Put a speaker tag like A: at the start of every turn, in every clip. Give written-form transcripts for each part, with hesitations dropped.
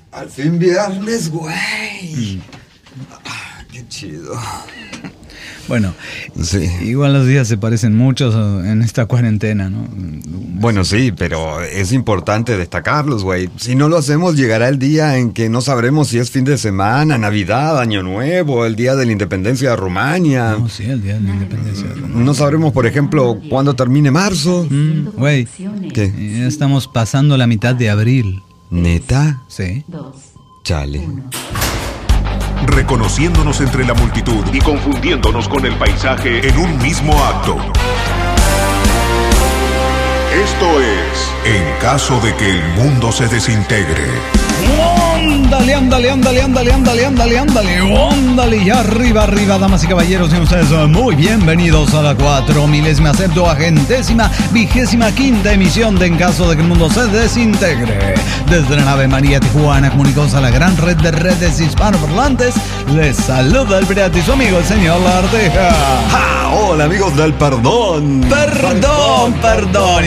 A: Al fin viernes, güey. Qué chido.
B: Bueno,
A: sí.
B: Igual los días se parecen mucho en esta cuarentena, ¿no?
A: Bueno, sí, pero es importante destacarlos, güey. Si no lo hacemos, llegará el día en que no sabremos si es fin de semana, Navidad, Año Nuevo, el día de la independencia de Rumania.
B: No, sí, el día de la independencia de Rumania.
A: No sabremos, por ejemplo, cuándo termine marzo.
B: Güey,
A: ¿qué?
B: Ya estamos pasando la mitad de abril.
A: ¿Neta?
B: Sí.
A: Chale.
C: Reconociéndonos entre la multitud y confundiéndonos con el paisaje en un mismo acto. Esto es En caso de que el mundo se desintegre.
B: Ándale, ándale, ándale, ándale, ándale, ándale, ándale, ándale, y arriba, arriba, damas y caballeros, sean ustedes muy bienvenidos a la 4000ª, 25ª emisión de En caso de que el mundo se desintegre. Desde la nave María Tijuana, comunicados a la gran red de redes hispanoparlantes, les saluda el pirata y su amigo el señor La Arteja.
A: ¡Ja! Hola, amigos del perdón.
B: Perdón,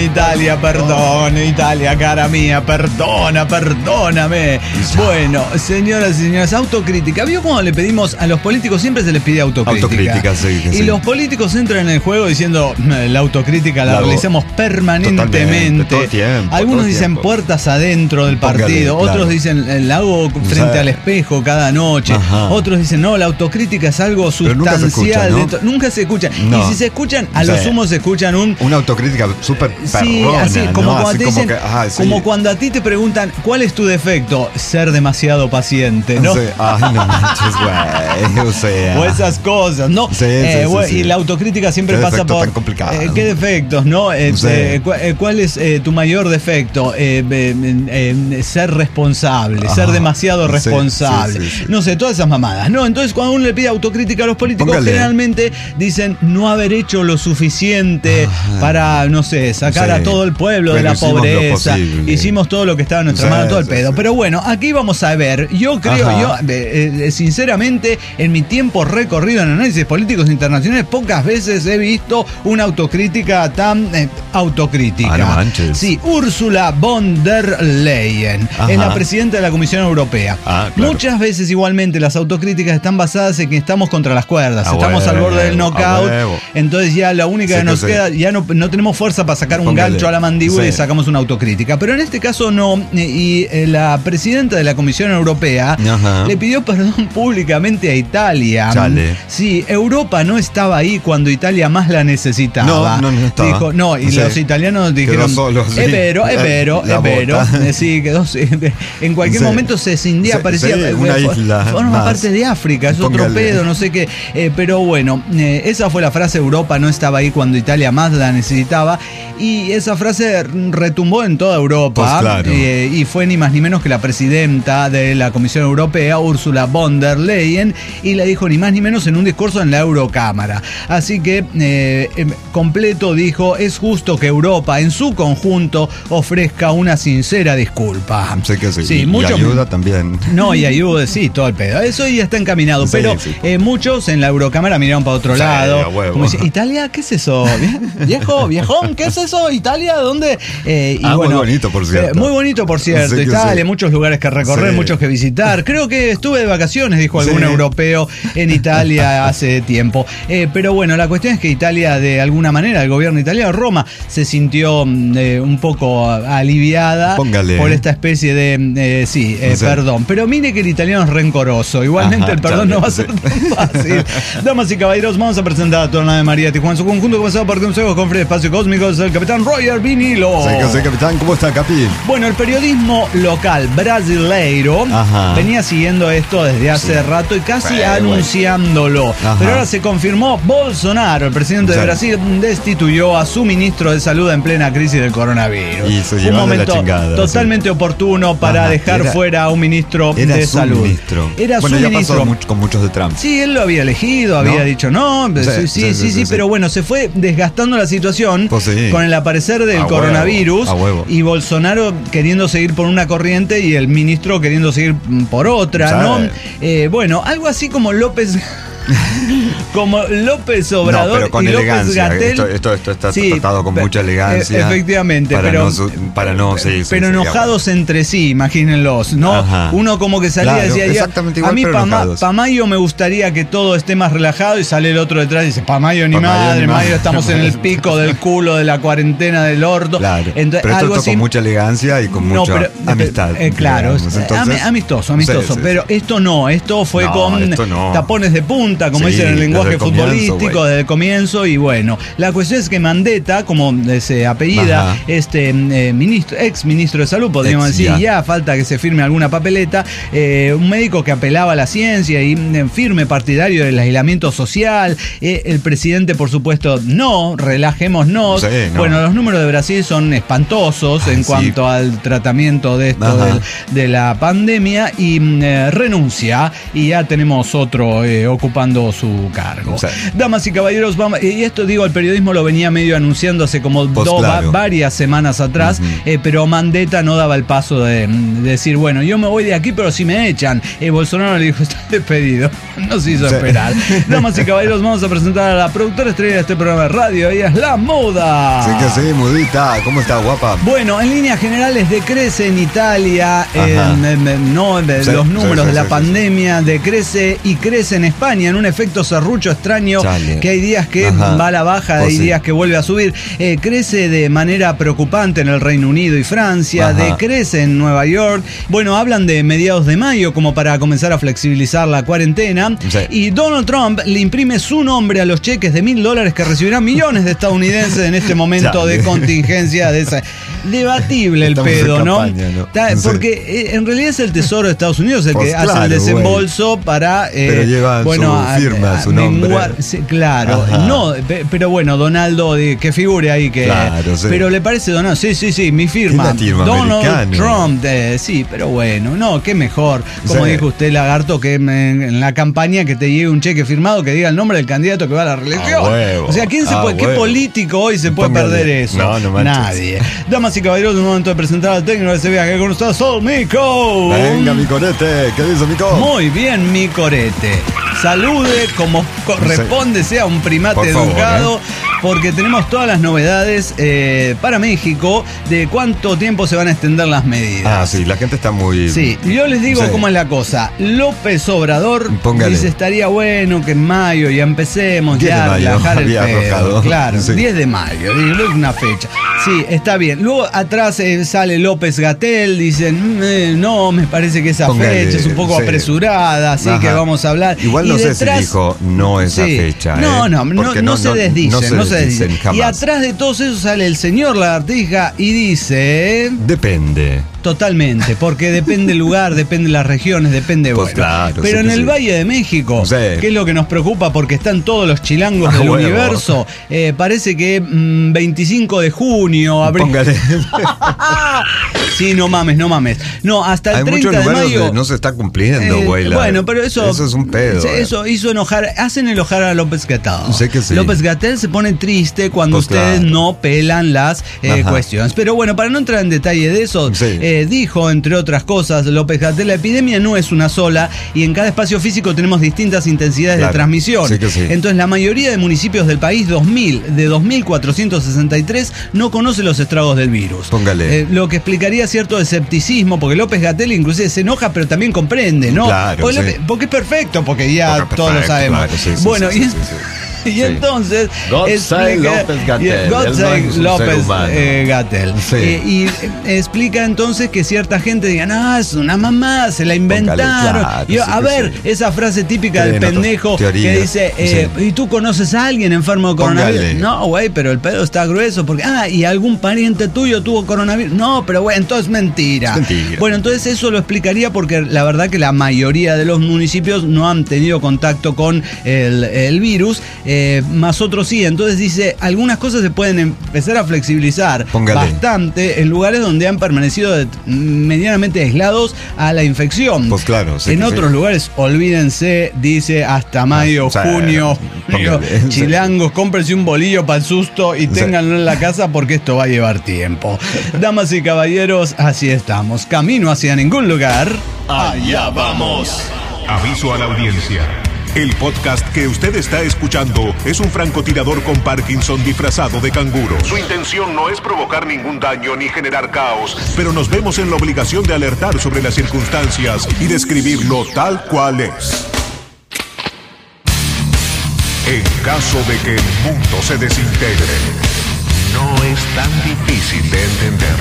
B: Italia, cara mía, perdóname. Bueno, señoras y señores, autocrítica. ¿Vio cómo le pedimos a los políticos? Siempre se les pide autocrítica.
A: Autocrítica, sí.
B: Y los políticos entran en el juego diciendo, la autocrítica la realizamos permanentemente.
A: Todo el tiempo,
B: Algunos dicen puertas adentro del partido, otros dicen, la hago frente al espejo cada noche. Ajá. Otros dicen, no, la autocrítica es algo sustancial. Nunca se escucha. No. Y si se escuchan, a lo sumo se escuchan una
A: autocrítica súper perrona.
B: Sí, así, como,
A: ¿no?
B: cuando te dicen, como cuando a ti te preguntan, ¿cuál es tu defecto? Ser demasiado paciente, ¿no?
A: Sí. Ay, no manches, güey. O sea.
B: O esas cosas, ¿no?
A: Sí,
B: y la autocrítica siempre pasa por...
A: tan complicado.
B: ¿Qué defectos, no? ¿Cuál es tu mayor defecto? Ser responsable, ser demasiado responsable. Sí. No sé, todas esas mamadas, ¿no? Entonces, cuando uno le pide autocrítica a los políticos, generalmente dicen no haber hecho lo suficiente para, no sé, sacar a todo el pueblo de la pobreza. Hicimos todo lo que estaba en nuestra mano, todo el pedo. Pero bueno, aquí vamos a ver. Yo creo, sinceramente, en mi tiempo recorrido en análisis políticos internacionales, pocas veces he visto una autocrítica tan autocrítica.
A: No manches.
B: Sí, Ursula von der Leyen es la presidenta de la Comisión Europea. Claro. Muchas veces igualmente las autocríticas están basadas en que estamos contra las cuerdas, estamos al borde del knockout, entonces ya la única que nos queda, ya no tenemos fuerza para sacar un gancho a la mandíbula y sacamos una autocrítica. Pero en este caso no, y la presidenta de la Comisión Europea le pidió perdón públicamente a Italia.
A: Chale.
B: Sí, Europa no estaba ahí cuando Italia más la necesitaba.
A: No estaba.
B: Dijo, no, y los italianos dijeron,
A: solo, sí.
B: es vero. Sí, quedó. En cualquier momento se cindía, parecía
A: una isla.
B: Forma parte de África, es otro pedo, no sé qué. Pero bueno, esa fue la frase, Europa no estaba ahí cuando Italia más la necesitaba. Y esa frase retumbó en toda Europa.
A: Pues claro.
B: Y fue ni más ni menos que la presidenta de la Comisión Europea, Ursula von der Leyen, y la dijo ni más ni menos en un discurso en la Eurocámara. Así que completo dijo, es justo que Europa en su conjunto ofrezca una sincera disculpa.
A: Sé que sí.
B: Sí,
A: y ayuda también.
B: No, y ayuda, sí, todo el pedo. Eso ya está encaminado. Sí, pero muchos en la Eurocámara miraron para otro lado. Como dice, ¿Italia? ¿Qué es eso? ¿Viejón? ¿Qué es eso? ¿Italia? ¿Dónde?
A: Muy bonito, por cierto.
B: Muy bonito, por cierto. Italia, muchos lugares que recorrer, muchos que visitar. Creo que estuve de vacaciones, dijo algún europeo en Italia hace tiempo. Pero bueno, la cuestión es que Italia, de alguna manera, el gobierno italiano, Roma, se sintió un poco aliviada por esta especie de perdón. Pero mire que el italiano es rencoroso. Igualmente el perdón no va a ser tan fácil. Damas y caballeros, vamos a presentar a toda la nave María Tijuana en su conjunto, comenzado por consejos con Fred Espacio Cósmicos, el capitán Roger Vinilo.
A: Sí, capitán, ¿cómo está, Capi?
B: Bueno, el periodismo local brasileiro venía siguiendo esto desde hace rato y casi anunciándolo. Pero ahora se confirmó, Bolsonaro, el presidente de Brasil, destituyó a su ministro de salud en plena crisis del coronavirus.
A: Y se
B: un momento totalmente oportuno para dejar fuera a un ministro de salud. Era su ministro.
A: Pasó con muchos de Trump.
B: Sí, él lo había elegido, había dicho no. Sí, pero bueno, se fue desgastando la situación con el aparecer del coronavirus y Bolsonaro queriendo seguir por una corriente y el ministro queriendo seguir por otra, ¿no? Bueno, algo así como López como López Obrador,
A: pero con
B: y
A: elegancia.
B: López Gatell.
A: Esto está tratado con mucha elegancia.
B: Efectivamente, pero enojados entre sí, imagínenlos, ¿no?
A: Ajá.
B: Uno como que salía y decía,
A: exactamente igual,
B: a mí
A: pero
B: pa' mayo me gustaría que todo esté más relajado, y sale el otro detrás y dice, pa' mayo ni madre, mayo estamos en el pico del culo de la cuarentena del orto.
A: Claro.
B: Entonces,
A: pero
B: algo
A: esto
B: así,
A: con mucha elegancia y con mucha amistad.
B: Claro,
A: entonces,
B: amistoso, sí, pero esto no, esto fue con tapones de punta, como dicen en el lenguaje futbolístico, desde el comienzo. Y bueno, la cuestión es que Mandetta, como se apellida, ex ministro de salud, podríamos decir, ya falta que se firme alguna papeleta, un médico que apelaba a la ciencia y firme partidario del aislamiento social. El presidente, por supuesto, no, relajémonos. Bueno, los números de Brasil son espantosos en cuanto al tratamiento de esto de la pandemia, y renuncia, y ya tenemos otro ocupando su cargo. Damas y caballeros, vamos, y esto digo, el periodismo lo venía medio anunciando hace como varias semanas atrás, pero Mandetta no daba el paso de decir, bueno, yo me voy de aquí, pero si me echan. Bolsonaro le dijo, está despedido. No se hizo esperar. Damas y caballeros, vamos a presentar a la productora estrella de este programa de radio. Ella es La Muda.
A: Sí que sí, Mudita. ¿Cómo está, guapa?
B: Bueno, en líneas generales decrece en Italia los números de la pandemia, decrece y crece en España en un efecto serrucho extraño. Que hay días que va a la baja, hay días que vuelve a subir. Crece de manera preocupante en el Reino Unido y Francia, decrece en Nueva York. Bueno, hablan de mediados de mayo como para comenzar a flexibilizar la cuarentena. Y Donald Trump le imprime su nombre a los cheques de $1.000 que recibirán millones de estadounidenses en este momento de contingencia de esa. Debatible el pedo, campaña, ¿no? Porque en realidad es el Tesoro de Estados Unidos el que hace el desembolso para
A: pero lleva su firma, su nombre.
B: Claro, no, pero bueno, Donaldo, que figure ahí que.
A: Claro,
B: pero le parece Donaldo, sí, mi firma. Donald Trump, sí, pero bueno, no, qué mejor. Como dijo usted, Lagarto, que en la campaña que te llegue un cheque firmado que diga el nombre del candidato que va a la reelección. O sea, ¿quién se puede, qué político hoy se puede perder eso?
A: No
B: nadie. Damas y caballeros, un momento de presentar al técnico de ese viaje con ustedes, Sol Mico.
A: Venga, mi corete, ¿qué dice Mico?
B: Muy bien, mi corete. Salude como corresponde, sea un primate educado, porque tenemos todas las novedades para México de cuánto tiempo se van a extender las medidas.
A: Sí, la gente está muy...
B: Sí, yo les digo cómo es la cosa. López Obrador dice, estaría bueno que en mayo ya empecemos ya a relajar el pedo. Claro, 10 de mayo, es una fecha. Sí, está bien. Luego atrás sale López Gatell, dicen, no, me parece que esa fecha es un poco apresurada, así que vamos a hablar.
A: Igual no sé si dijo no esa fecha.
B: No se desdicen.
A: Jamás.
B: Y atrás de todos esos sale el señor Lagartija y dice...
A: Depende.
B: Totalmente, porque depende el lugar, depende las regiones, depende pero en el Valle de México, que es lo que nos preocupa porque están todos los chilangos del universo, parece que 25 de junio, abril.
A: Póngale.
B: Sí, no mames. No, hasta el 30 de mayo.
A: No se está cumpliendo, güey.
B: Bueno, pero eso
A: es un pedo.
B: Eso hizo hacen enojar a López Gatell.
A: Sé que sí.
B: López Gatell se pone triste cuando ustedes no pelan las cuestiones. Pero bueno, para no entrar en detalle de eso, dijo, entre otras cosas, López Gatell, la epidemia no es una sola y en cada espacio físico tenemos distintas intensidades de transmisión. Entonces, la mayoría de municipios del país, de 2.463, no conoce los estragos del virus.
A: Póngale.
B: Lo que explicaría cierto escepticismo, porque López Gatell inclusive se enoja, pero también comprende, ¿no?
A: Claro,
B: porque es perfecto, porque ya todos lo sabemos. Y entonces
A: López
B: Gatell y explica entonces que cierta gente diga, es una mamá, se la inventaron. Esa frase típica del pendejo que dice, ¿y tú conoces a alguien enfermo de coronavirus? No, güey, pero el pedo está grueso porque, y algún pariente tuyo tuvo coronavirus. No, pero güey, entonces mentira. Bueno, entonces eso lo explicaría porque la verdad que la mayoría de los municipios no han tenido contacto con el virus. Más otros sí, entonces dice, algunas cosas se pueden empezar a flexibilizar bastante en lugares donde han permanecido medianamente aislados a la infección.
A: Pues claro,
B: en otros lugares, olvídense, dice hasta mayo, junio, chilangos, cómprense un bolillo para el susto y ténganlo en la casa porque esto va a llevar tiempo. Damas y caballeros, así estamos, camino hacia ningún lugar.
C: Allá vamos. Aviso a la audiencia. El podcast que usted está escuchando es un francotirador con Parkinson disfrazado de canguro. Su intención no es provocar ningún daño ni generar caos, pero nos vemos en la obligación de alertar sobre las circunstancias y describirlo tal cual es. En caso de que el mundo se desintegre, no es tan difícil de entender.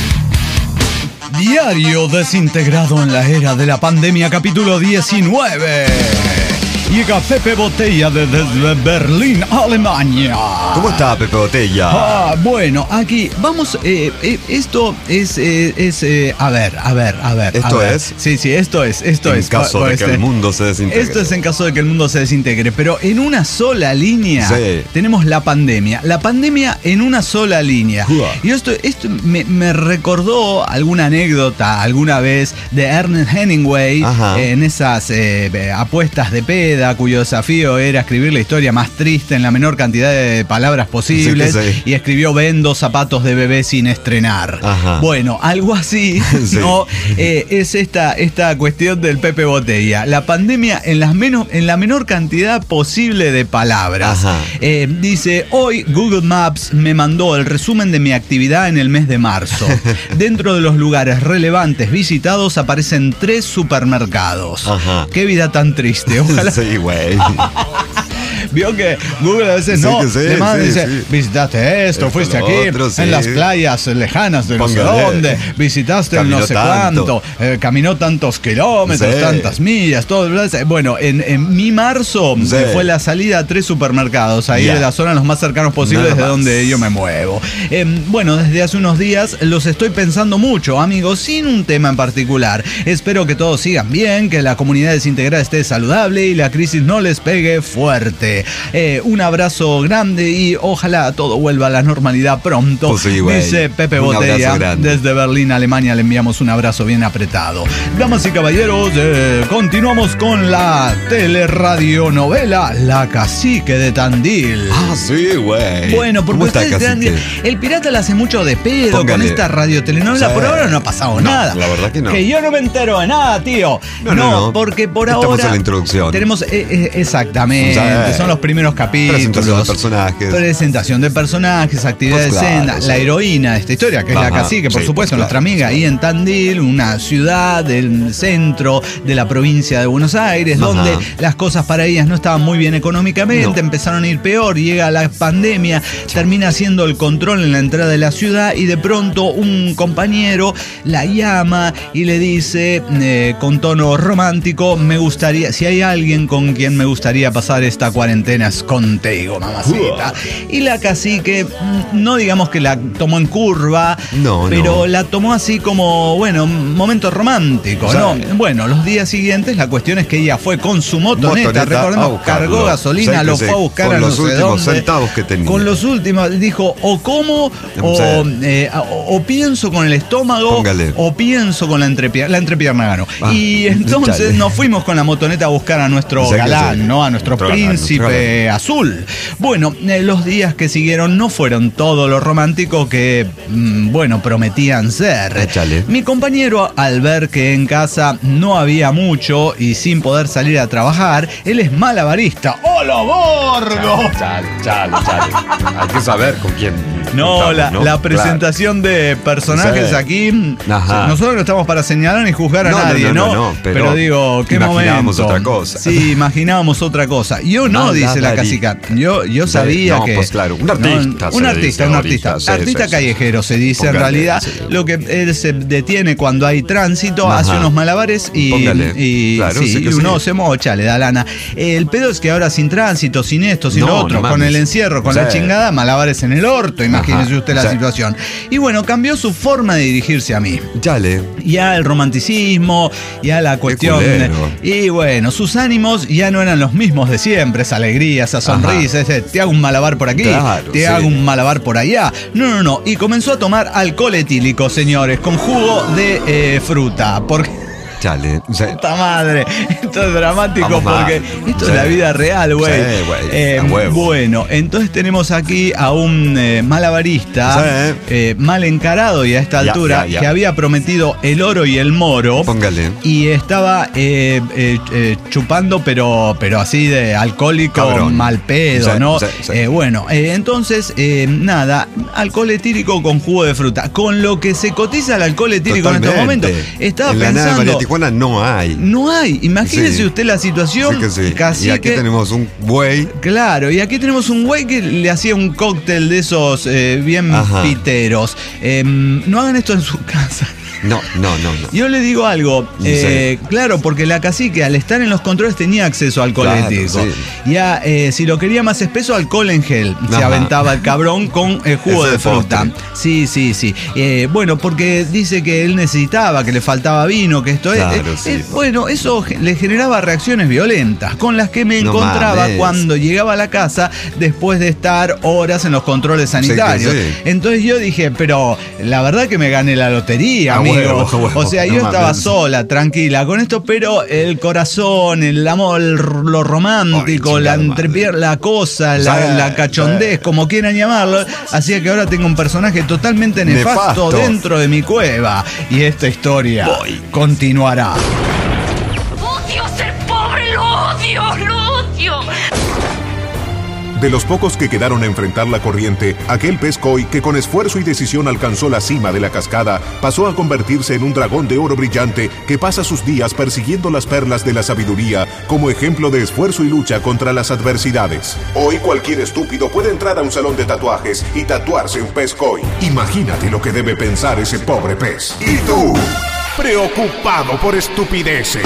B: Diario desintegrado en la era de la pandemia, capítulo 19. Llega Pepe Botella desde Berlín, Alemania.
A: ¿Cómo está Pepe Botella?
B: Bueno, aquí vamos. Esto es. A ver.
A: ¿Esto es?
B: Sí, esto es.
A: En caso de que el mundo se desintegre.
B: Esto es en caso de que el mundo se desintegre. Pero en una sola línea tenemos la pandemia. La pandemia en una sola línea. Y esto me recordó alguna anécdota alguna vez de Ernest Hemingway. En esas apuestas de peda, cuyo desafío era escribir la historia más triste en la menor cantidad de palabras posibles, y escribió Vendo zapatos de bebé sin estrenar. Bueno, algo así, ¿no? Es esta cuestión del Pepe Botella. La pandemia en la menor cantidad posible de palabras. Dice, hoy Google Maps me mandó el resumen de mi actividad en el mes de marzo. Dentro de los lugares relevantes visitados aparecen 3 supermercados. Qué vida tan triste. Ojalá.
A: Sí, güey.
B: Vio que Google a veces dice, visitaste esto, fuiste aquí, en las playas lejanas de no sé dónde, visitaste el no sé cuánto, caminó tantos kilómetros, tantas millas, todo. Bueno, en mi marzo fue la salida a 3 supermercados, ahí de la zona los más cercanos posibles de donde yo me muevo. Bueno, desde hace unos días los estoy pensando mucho, amigos, sin un tema en particular. Espero que todos sigan bien, que la comunidad desintegrada esté saludable y la crisis no les pegue fuerte. Un abrazo grande y ojalá todo vuelva a la normalidad pronto. Dice Pepe Botella desde Berlín, Alemania. Le enviamos un abrazo bien apretado. Damas y caballeros, continuamos con la teleradionovela La Cacique de Tandil.
A: Sí, güey.
B: Bueno, porque ustedes Tandil, el pirata la hace mucho de pedo con esta radiotelenovela. Por ahora no ha pasado nada.
A: La verdad que no.
B: Que yo no me entero de nada, tío. No, porque por ahora
A: estamos en la introducción.
B: Tenemos exactamente. Son los primeros capítulos. Presentación de personajes, actividad de escena, la heroína de esta historia, que es la Cacique, por supuesto, nuestra amiga, ahí en Tandil, una ciudad del centro de la provincia de Buenos Aires, donde las cosas para ellas no estaban muy bien económicamente, empezaron a ir peor, llega la pandemia, termina haciendo el control en la entrada de la ciudad y de pronto un compañero la llama y le dice con tono romántico, me gustaría, si hay alguien con quien me gustaría pasar esta cuarentenas contigo, mamacita. Y la Cacique, no digamos que la tomó en curva, pero la tomó así como, bueno, momento romántico, ¿no? Bueno, los días siguientes la cuestión es que ella fue con su motoneta, recordemos, cargó gasolina, lo fue a buscar a no sé dónde. Con los últimos centavos que tenía. Con los últimos, dijo, o como, o pienso con el estómago, o pienso con la entrepierna ganó. Y entonces nos fuimos con la motoneta a buscar a nuestro galán, ¿no? A nuestro príncipe azul. Bueno, los días que siguieron no fueron todo lo romántico que, bueno, prometían ser.
A: Échale.
B: Mi compañero, al ver que en casa no había mucho y sin poder salir a trabajar, él es malabarista. ¡Hola, Borgo!
A: Chale. Hay que saber con quién.
B: La presentación de personajes aquí. Nosotros no estamos para señalar ni juzgar a nadie, ¿no? Pero digo, qué momento. Imaginábamos otra cosa. Sí, imaginábamos otra cosa. Yo dice la Cacica. Yo sabía que.
A: Pues claro, un artista.
B: Un artista. Artista callejero se dice en realidad. Lo que él se detiene cuando hay tránsito, hace unos malabares y uno se mocha, le da lana. El pedo es que ahora sin tránsito, sin esto, sin lo otro, con el encierro, con la chingada, malabares en el orto, imagínese usted la situación. Y bueno, cambió su forma de dirigirse a mí. Ya el romanticismo, ya la cuestión. Y bueno, sus ánimos ya no eran los mismos de siempre, esa alegría, esa sonrisa, ese te hago un malabar por aquí, te hago un malabar por allá. No. Y comenzó a tomar alcohol etílico, señores, con jugo de fruta. Porque
A: Chale. Sí.
B: Puta madre. Esto es dramático.
A: Vamos
B: porque
A: mal.
B: esto
A: Sí.
B: es la vida real, güey.
A: Sí, güey. A huevo.
B: Bueno, entonces tenemos aquí a un malabarista mal encarado y a esta altura
A: Ya.
B: que había prometido el oro y el moro.
A: Póngale.
B: Y estaba chupando, pero así de alcohólico,
A: Cabrón.
B: mal pedo,
A: Sí,
B: ¿no?
A: sí.
B: Bueno, entonces, nada, alcohol etílico con jugo de fruta. Con lo que se cotiza el alcohol etílico en estos momentos. Estaba
A: en la nada de
B: pensando.
A: María Tijuana no hay.
B: No hay. Imagínese
A: Sí.
B: usted la situación.
A: Sí que sí.
B: Casi
A: Y aquí
B: que,
A: tenemos un güey.
B: claro, y aquí tenemos un güey que le hacía un cóctel de esos bien
A: Ajá.
B: piteros. No hagan esto en su casa.
A: No.
B: Yo le digo algo,
A: Sí.
B: claro, porque la cacique al estar en los controles tenía acceso a alcohol
A: Claro,
B: etílico.
A: sí.
B: Ya, si lo quería más espeso, alcohol en gel. Se
A: Ajá.
B: aventaba el cabrón con jugo
A: Ese
B: de fruta.
A: postre.
B: Sí. Bueno, porque dice que él necesitaba, que le faltaba vino, que esto
A: Claro, sí.
B: bueno, eso le generaba reacciones violentas, con las que me
A: No
B: encontraba
A: mames.
B: cuando llegaba a la casa después de estar horas en los controles sanitarios.
A: Sí.
B: Entonces yo dije, pero la verdad que me gané la lotería,
A: A
B: amigo.
A: huevo.
B: O sea,
A: No
B: yo estaba
A: mames.
B: sola, tranquila con esto, pero el corazón, el amor, lo romántico,
A: Ay,
B: la
A: chingada
B: entrepierna, la cosa,
A: Sí,
B: la cachondez,
A: sí.
B: como quieran llamarlo, hacía que ahora tengo un personaje totalmente nefasto
A: Nefasto.
B: dentro de mi cueva. Y esta historia continuará.
D: Odio ser pobre, lo odio.
C: De los pocos que quedaron a enfrentar la corriente, aquel pez koi que con esfuerzo y decisión alcanzó la cima de la cascada, pasó a convertirse en un dragón de oro brillante que pasa sus días persiguiendo las perlas de la sabiduría como ejemplo de esfuerzo y lucha contra las adversidades. Hoy cualquier estúpido puede entrar a un salón de tatuajes y tatuarse un pez koi. Imagínate lo que debe pensar ese pobre pez. ¿Y tú? Preocupado por estupideces.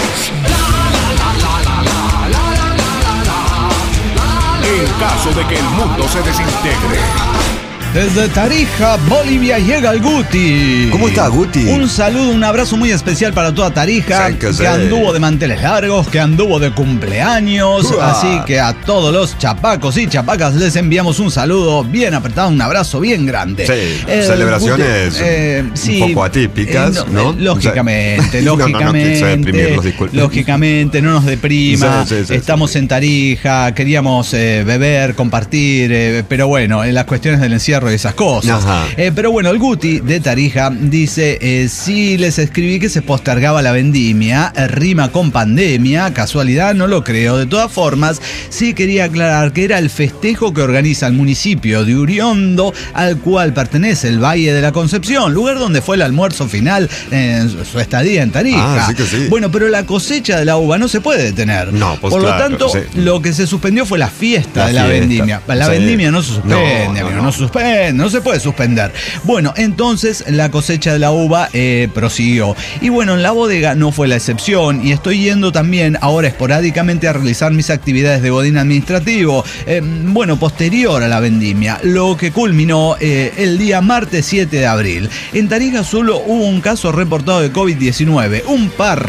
C: En caso de que el mundo se desintegre.
B: Desde Tarija, Bolivia, llega el Guti.
A: ¿Cómo está, Guti?
B: Un saludo, un abrazo muy especial para toda Tarija,
A: Sí, que
B: que
A: sí.
B: anduvo de manteles largos, que anduvo de cumpleaños.
A: Uah.
B: Así que a todos los chapacos y chapacas les enviamos un saludo bien apretado, un abrazo bien grande.
A: Sí, celebraciones
B: sí,
A: un poco atípicas, ¿no?
B: Lógicamente,
A: No quise deprimirlos, disculpen.
B: lógicamente, no nos deprima.
A: Sí,
B: Estamos en Tarija, queríamos beber, compartir, pero bueno, en las cuestiones del encierro y esas cosas.
A: Ajá.
B: Pero bueno, el Guti de Tarija dice, sí les escribí que se postergaba la vendimia, rima con pandemia, casualidad, no lo creo. De todas formas, sí quería aclarar que era el festejo que organiza el municipio de Uriondo, al cual pertenece el Valle de la Concepción, lugar donde fue el almuerzo final en su estadía en Tarija.
A: Ah, sí que sí.
B: Bueno, pero la cosecha de la uva no se puede detener.
A: No, pues
B: por lo
A: claro,
B: tanto,
A: sí.
B: lo que se suspendió fue la fiesta
A: La
B: de la
A: fiesta.
B: vendimia. La
A: Sí.
B: vendimia no se suspende,
A: No,
B: amigo,
A: no.
B: no se suspende, no se puede suspender. Bueno, entonces la cosecha de la uva prosiguió. Y bueno, en la bodega no fue la excepción y estoy yendo también ahora esporádicamente a realizar mis actividades de godín administrativo, bueno, posterior a la vendimia, lo que culminó el día martes 7 de abril. En Tarija solo hubo un caso reportado de COVID-19, un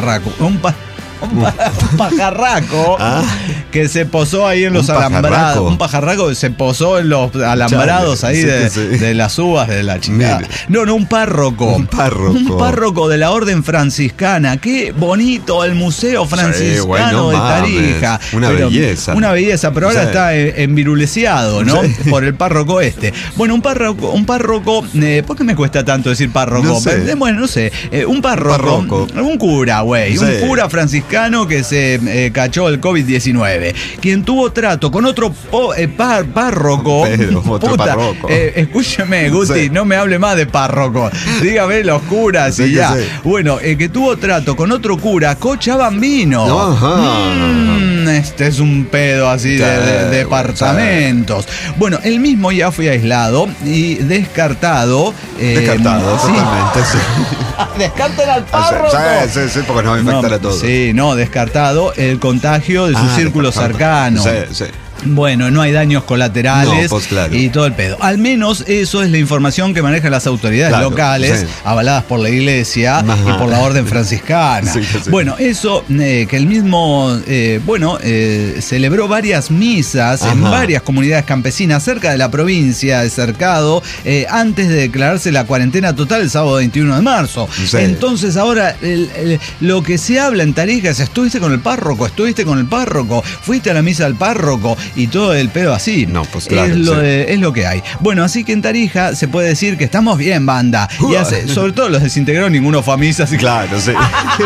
B: pajarraco que se posó ahí en los alambrados. Un pajarraco que se posó en los alambrados ahí de las uvas de la chingada. No, un párroco. Un párroco de la orden franciscana. Qué bonito el museo franciscano de Tarija.
A: Una belleza.
B: Una belleza, pero ahora está enviruleciado, ¿no?
A: Sí.
B: Por el párroco este. Bueno, un párroco, ¿por qué me cuesta tanto decir párroco?
A: No sé.
B: Bueno, no sé. Un párroco. Un cura, güey.
A: Sí.
B: Un cura franciscano que se cachó el COVID-19, quien tuvo trato con otro párroco.
A: Pero, otro párroco.
B: Escúcheme, Guti,
A: Sí.
B: no me hable más de párroco. Dígame los curas y
A: Sí,
B: ya.
A: sí.
B: Bueno, que tuvo trato con otro cura, cochabambino.
A: No, ajá.
B: Este es un pedo así de departamentos. Bueno, él mismo ya fue aislado y descartado.
A: Descartado,
B: sí.
A: totalmente, sí.
B: Descarten al párroco.
A: Sí, porque nos va a infectar a todos.
B: Sí, no, descartado el contagio de su círculo cercano.
A: Sí.
B: Bueno, no hay daños colaterales,
A: no, pues claro,
B: y todo el pedo. Al menos eso es la información que manejan las autoridades, claro, locales, sí, avaladas por la iglesia, ajá, y por la orden franciscana. Sí, sí. Bueno, eso que el mismo, celebró varias misas, ajá, en varias comunidades campesinas cerca de la provincia de Cercado, antes de declararse la cuarentena total el sábado 21 de marzo. Sí. Entonces ahora lo que se habla en Tarija es: estuviste con el párroco, fuiste a la misa del párroco, y todo el pedo así.
A: No, pues claro,
B: es lo que hay. Bueno, así que en Tarija se puede decir que estamos bien, banda. Y sobre todo los desintegrados, ninguno fue a misa, así que...
A: Claro, sí.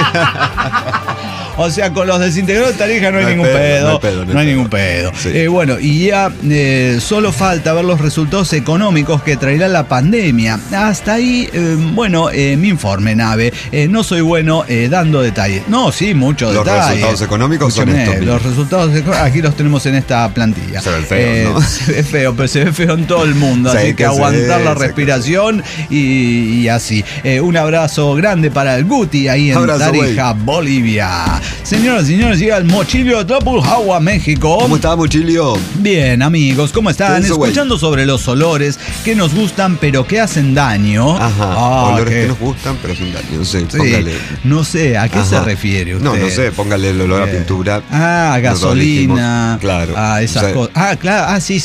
B: O sea, con los desintegrados de Tarija no hay ningún pedo. No hay ningún pedo. Sí. Bueno, y ya solo falta ver los resultados económicos que traerá la pandemia. Hasta ahí, mi informe, Nave. No soy bueno dando detalles. No, sí, muchos detalles.
A: Los resultados económicos son estos.
B: Los resultados aquí los tenemos en esta plantilla.
A: Se ve feo, ¿no?
B: Se ve feo, pero se ve feo en todo el mundo. Así que aguantar la respiración y así. Un abrazo grande para el Guti ahí en Tarija, Bolivia. Señoras y señores, llega el Mochilio de Tlalpujahua, México.
A: ¿Cómo está, Mochilio?
B: Bien, amigos, ¿cómo están? Escuchando sobre los olores que nos gustan pero que hacen daño.
A: Ajá, olores que nos gustan pero hacen daño. Sí, póngale.
B: No sé, ¿a qué se refiere usted?
A: No sé, póngale el olor a pintura.
B: A gasolina.
A: Claro.
B: A esas cosas. Claro, sí.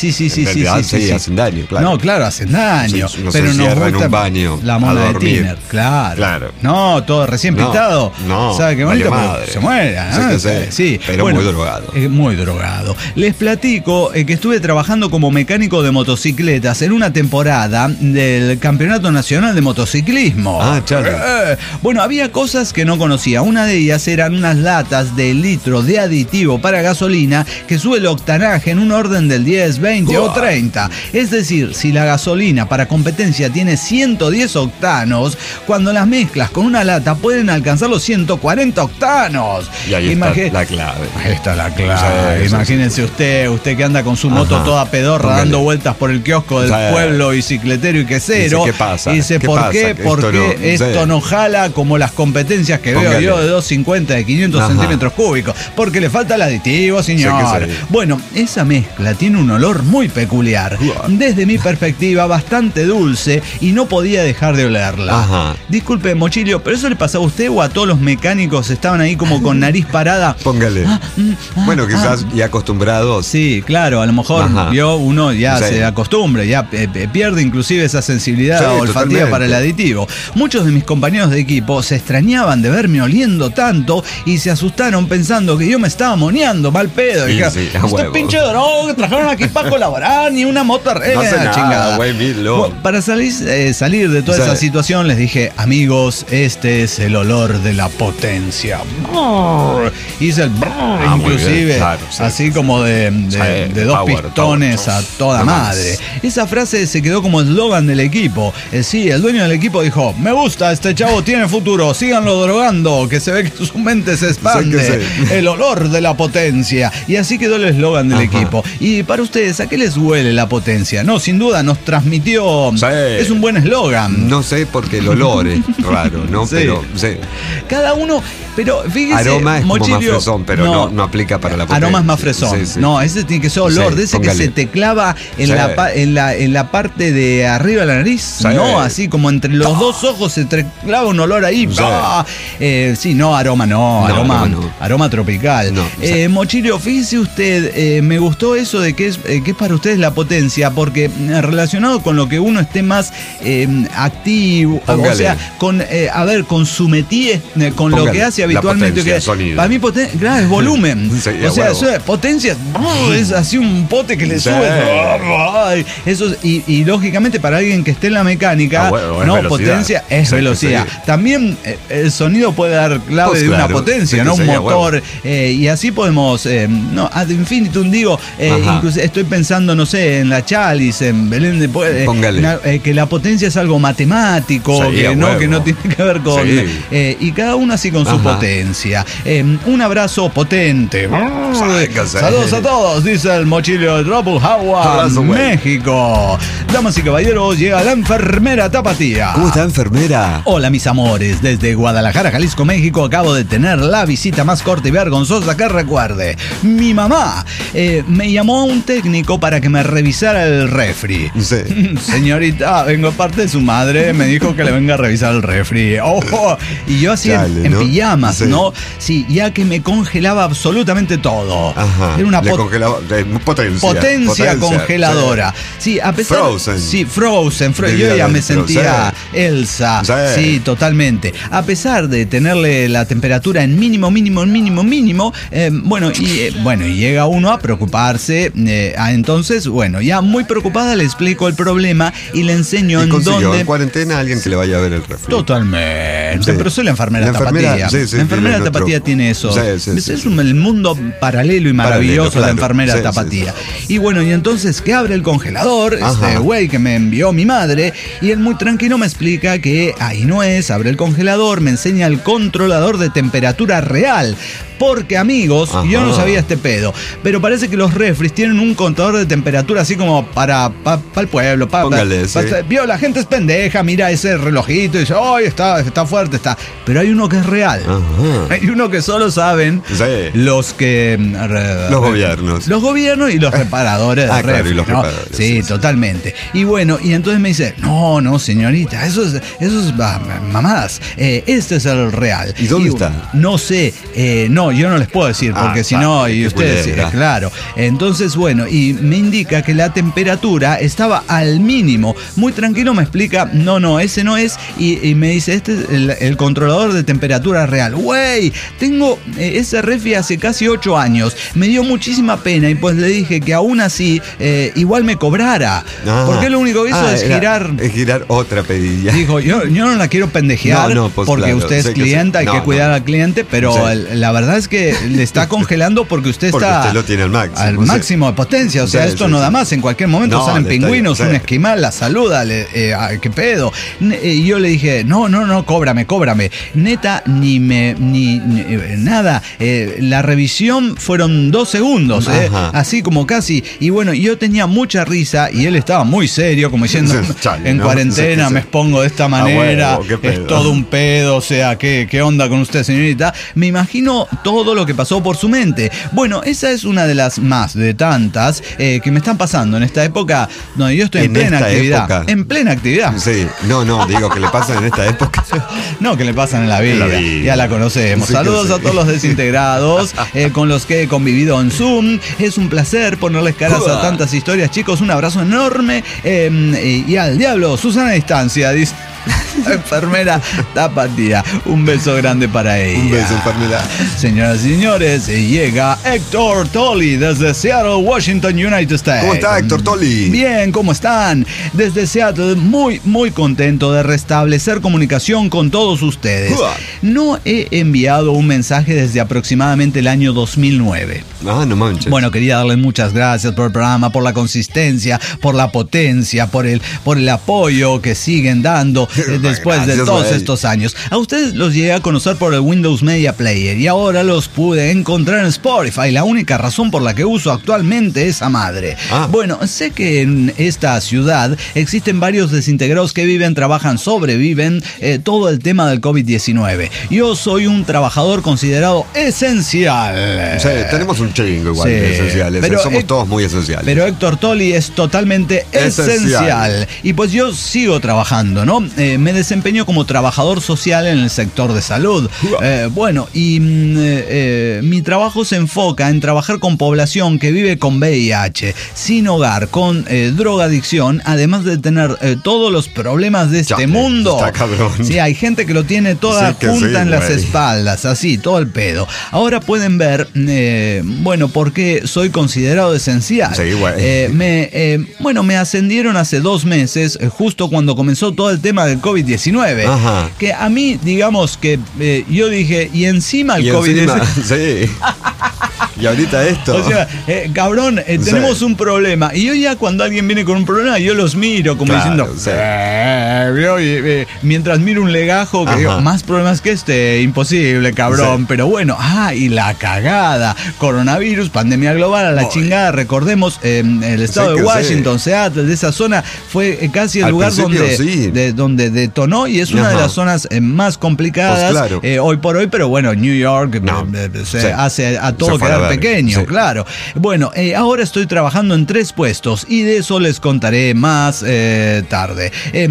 A: Sí, hacen daño, claro.
B: No, claro, hacen daño.
A: Sí, pero nos gusta en un baño
B: la mona de Tiner, claro. No, todo recién pintado.
A: No,
B: ¿sabe qué bonito? Se muera, ¿no?
A: Sí, pero muy drogado.
B: Muy drogado. Les platico que estuve trabajando como mecánico de motocicletas en una temporada del Campeonato Nacional de Motociclismo. Bueno, había cosas que no conocía. Una de ellas eran unas latas de litro de aditivo para gasolina que sube el octanaje en un orden del 10, 20 o 30. Es decir, si la gasolina para competencia tiene 110 octanos, cuando las mezclas con una lata pueden alcanzar los 140 octanos.
A: Y ahí está la clave.
B: Ahí está la clave. Sí, imagínense usted que anda con su moto toda pedorra, dando vueltas por el kiosco del pueblo, bicicletero y quesero.
A: Dice, ¿qué pasa?
B: Y dice, ¿por qué esto no jala como las competencias que veo yo de 250, de 500 centímetros cúbicos? Porque le falta el aditivo, señor. Bueno, esa mezcla tiene un olor muy peculiar. Desde mi perspectiva, bastante dulce, y no podía dejar de olerla. Disculpe, Mochilio, ¿pero eso le pasaba a usted o a todos los mecánicos? Estaban ahí como con nariz parada.
A: Póngale. Bueno, quizás ya acostumbrados.
B: Sí, claro, a lo mejor uno ya se acostumbra, ya pierde inclusive esa sensibilidad olfativa para el aditivo. Muchos de mis compañeros de equipo se extrañaban de verme oliendo tanto y se asustaron pensando que yo me estaba moneando mal pedo. Y este pinche droga que trajeron aquí para colaborar, ni una moto chingada. Para salir de toda esa situación les dije: amigos, este es el olor de la potencia. Hice el inclusive, así como de dos pistones a toda madre. Esa frase se quedó como eslogan del equipo. El dueño del equipo dijo: me gusta, este chavo tiene futuro, síganlo drogando, que se ve que su mente se expande. El olor de la potencia. Y así quedó el eslogan del equipo. Y para ustedes, ¿a qué les huele la potencia? No, sin duda nos transmitió. Es un buen eslogan.
A: No sé, porque el olor es raro, ¿no? Pero
B: cada uno. Pero fíjese,
A: aroma es Mochilio, como más fresón, pero no aplica para la potencia.
B: Aroma es más fresón. No, ese tiene que ser olor, de ese que se te clava en la parte de arriba de la nariz. No, así como entre los dos ojos se te clava un olor ahí. Aroma tropical. Mochilio, fíjese usted, me gustó eso de que es para ustedes la potencia, porque relacionado con lo que uno esté más activo, o sea, con su métier, con lo que hace habitualmente. Para mí claro, es volumen. O sea, eso es potencia, es así un pote que le sube. Eso y lógicamente para alguien que esté en la mecánica, potencia es velocidad. También el sonido puede dar clave de una potencia, ¿no? Un motor. Y así podemos, ad infinitum digo, incluso estoy pensando, no sé, en la Chalice, en Belén de que la potencia es algo matemático, que no tiene que ver con. Y cada uno así con su potencia. potencia. Un abrazo potente. Saludos a todos, dice el mochilero de Tropujahua, México. Damas y caballeros, llega la enfermera Tapatía.
A: ¿Cómo está, enfermera?
B: Hola, mis amores. Desde Guadalajara, Jalisco, México, acabo de tener la visita más corta y vergonzosa que recuerde. Mi mamá me llamó a un técnico para que me revisara el refri.
A: Sí.
B: Señorita, vengo parte de su madre, me dijo que le venga a revisar el refri. Oh, y yo así en pijamas, sí. ¿No? Sí, ya que me congelaba absolutamente todo.
A: Ajá.
B: Era una
A: potencia
B: congeladora. Sí, a pesar
A: Frozen.
B: Sí, Frozen. Yo ya me sentía Elsa. Sí, totalmente. A pesar de tenerle la temperatura en mínimo, y llega uno a preocuparse. Entonces, bueno, ya muy preocupada le explico el problema y le enseño en dónde.
A: En cuarentena alguien que le vaya a ver el refri.
B: Totalmente. Sí. Pero soy la enfermera Tapatía. La enfermera Tapatía tiene eso. Es el mundo paralelo y maravilloso de la enfermera Tapatía. Y bueno, y entonces que abre el congelador, este güey que me envió mi madre, y él muy tranquilo me explica que ahí no es, abre el congelador, me enseña el controlador de temperatura real. Porque, amigos, yo no sabía este pedo, pero parece que los refris tienen un contador de temperatura así como para el pueblo. Vio, la gente es pendeja, mira ese relojito y dice, está fuerte, está. Pero hay uno que es real. Hay uno que solo saben los gobiernos. Los gobiernos y los reparadores de refri,
A: claro, y los reparadores.
B: Sí, totalmente. Y bueno, y entonces me dice, no, señorita, eso es mamadas. Este es el real.
A: ¿Y dónde está?
B: No sé, no, yo no les puedo decir, porque si no, y ustedes, claro. Entonces, bueno, y me indica que la temperatura estaba al mínimo. Muy tranquilo me explica, no, ese no es. Y me dice, este es el controlador de temperatura real. Güey, tengo ese refri hace casi 8 años. Me dio muchísima pena y pues le dije que aún así igual me cobrara. Porque lo único que hizo es
A: girar otra pedilla.
B: Dijo, yo no la quiero pendejear, pues porque claro, usted es clienta, hay que cuidar al cliente, pero la verdad es que le está congelando porque usted
A: lo tiene al
B: máximo de potencia. O sea, esto no da más. En cualquier momento salen pingüinos, un esquimal, la saluda, ¿qué pedo? Y yo le dije, no, cóbrame. Neta, ni nada. La revisión fueron 2 segundos, así como casi. Y bueno, yo tenía mucha risa y él estaba muy serio, como diciendo, en cuarentena me expongo de esta manera, es todo un pedo, o sea, ¿qué onda con usted, señorita? Me imagino todo lo que pasó por su mente. Bueno, esa es una de las más de tantas que me están pasando en esta época donde yo estoy en plena actividad. Época. En plena actividad.
A: Sí, no, digo que le pasan en esta época.
B: No, que le pasan en la vida. Ya la conocemos. Sí, saludos a todos los desintegrados con los que he convivido en Zoom. Es un placer ponerles caras a tantas historias, chicos. Un abrazo enorme y al diablo, Susana a distancia, dice enfermera Tapatía. Un beso grande para ella.
A: Un beso, enfermera.
B: Señoras y señores, llega Héctor Tolle desde Seattle, Washington, United States.
A: ¿Cómo está, Héctor Tolle?
B: Bien, ¿cómo están? Desde Seattle, muy contento de restablecer comunicación con todos ustedes. No he enviado un mensaje desde aproximadamente el año 2009.
A: No manches.
B: Bueno, quería darles muchas gracias por el programa, por la consistencia, por la potencia, por el apoyo que siguen dando después de todos estos años. A ustedes los llegué a conocer por el Windows Media Player y ahora los pude encontrar en Spotify, la única razón por la que uso actualmente esa madre. Bueno, sé que en esta ciudad existen varios desintegrados que viven, trabajan, sobreviven todo el tema del COVID-19. Yo soy un trabajador considerado esencial.
A: Sí, tenemos un chingo igual de esenciales. Pero somos todos muy esenciales.
B: Pero Héctor Tolle es totalmente esencial. Y pues yo sigo trabajando, ¿no? Me desempeño como trabajador social en el sector de salud. Bueno, y mi trabajo se enfoca en trabajar con población que vive con VIH, sin hogar, con drogadicción, además de tener todos los problemas de este mundo.
A: Está cabrón.
B: Sí, hay gente que lo tiene toda junta en las espaldas, así, todo el pedo. Ahora pueden ver, bueno, por qué soy considerado esencial.
A: Sí, güey.
B: Me ascendieron hace 2 meses, justo cuando comenzó todo el tema del COVID-19.
A: Ajá.
B: Que a mí, digamos que yo dije, y encima el COVID-19.
A: Sí. Y ahorita esto.
B: O sea, cabrón, tenemos un problema. Y yo ya cuando alguien viene con un problema, yo los miro como diciendo, mientras miro un legajo que digo, más problemas que este, imposible, cabrón. Pero bueno, y la cagada. Coronavirus, pandemia global, a la chingada. Recordemos, el estado de Washington, Seattle, de esa zona, fue casi el lugar donde detonó y es una de las zonas más complicadas hoy por hoy, pero bueno, New York se hace a todo quedar pequeño, claro. Bueno, ahora estoy trabajando en 3 puestos y de eso les contaré más tarde.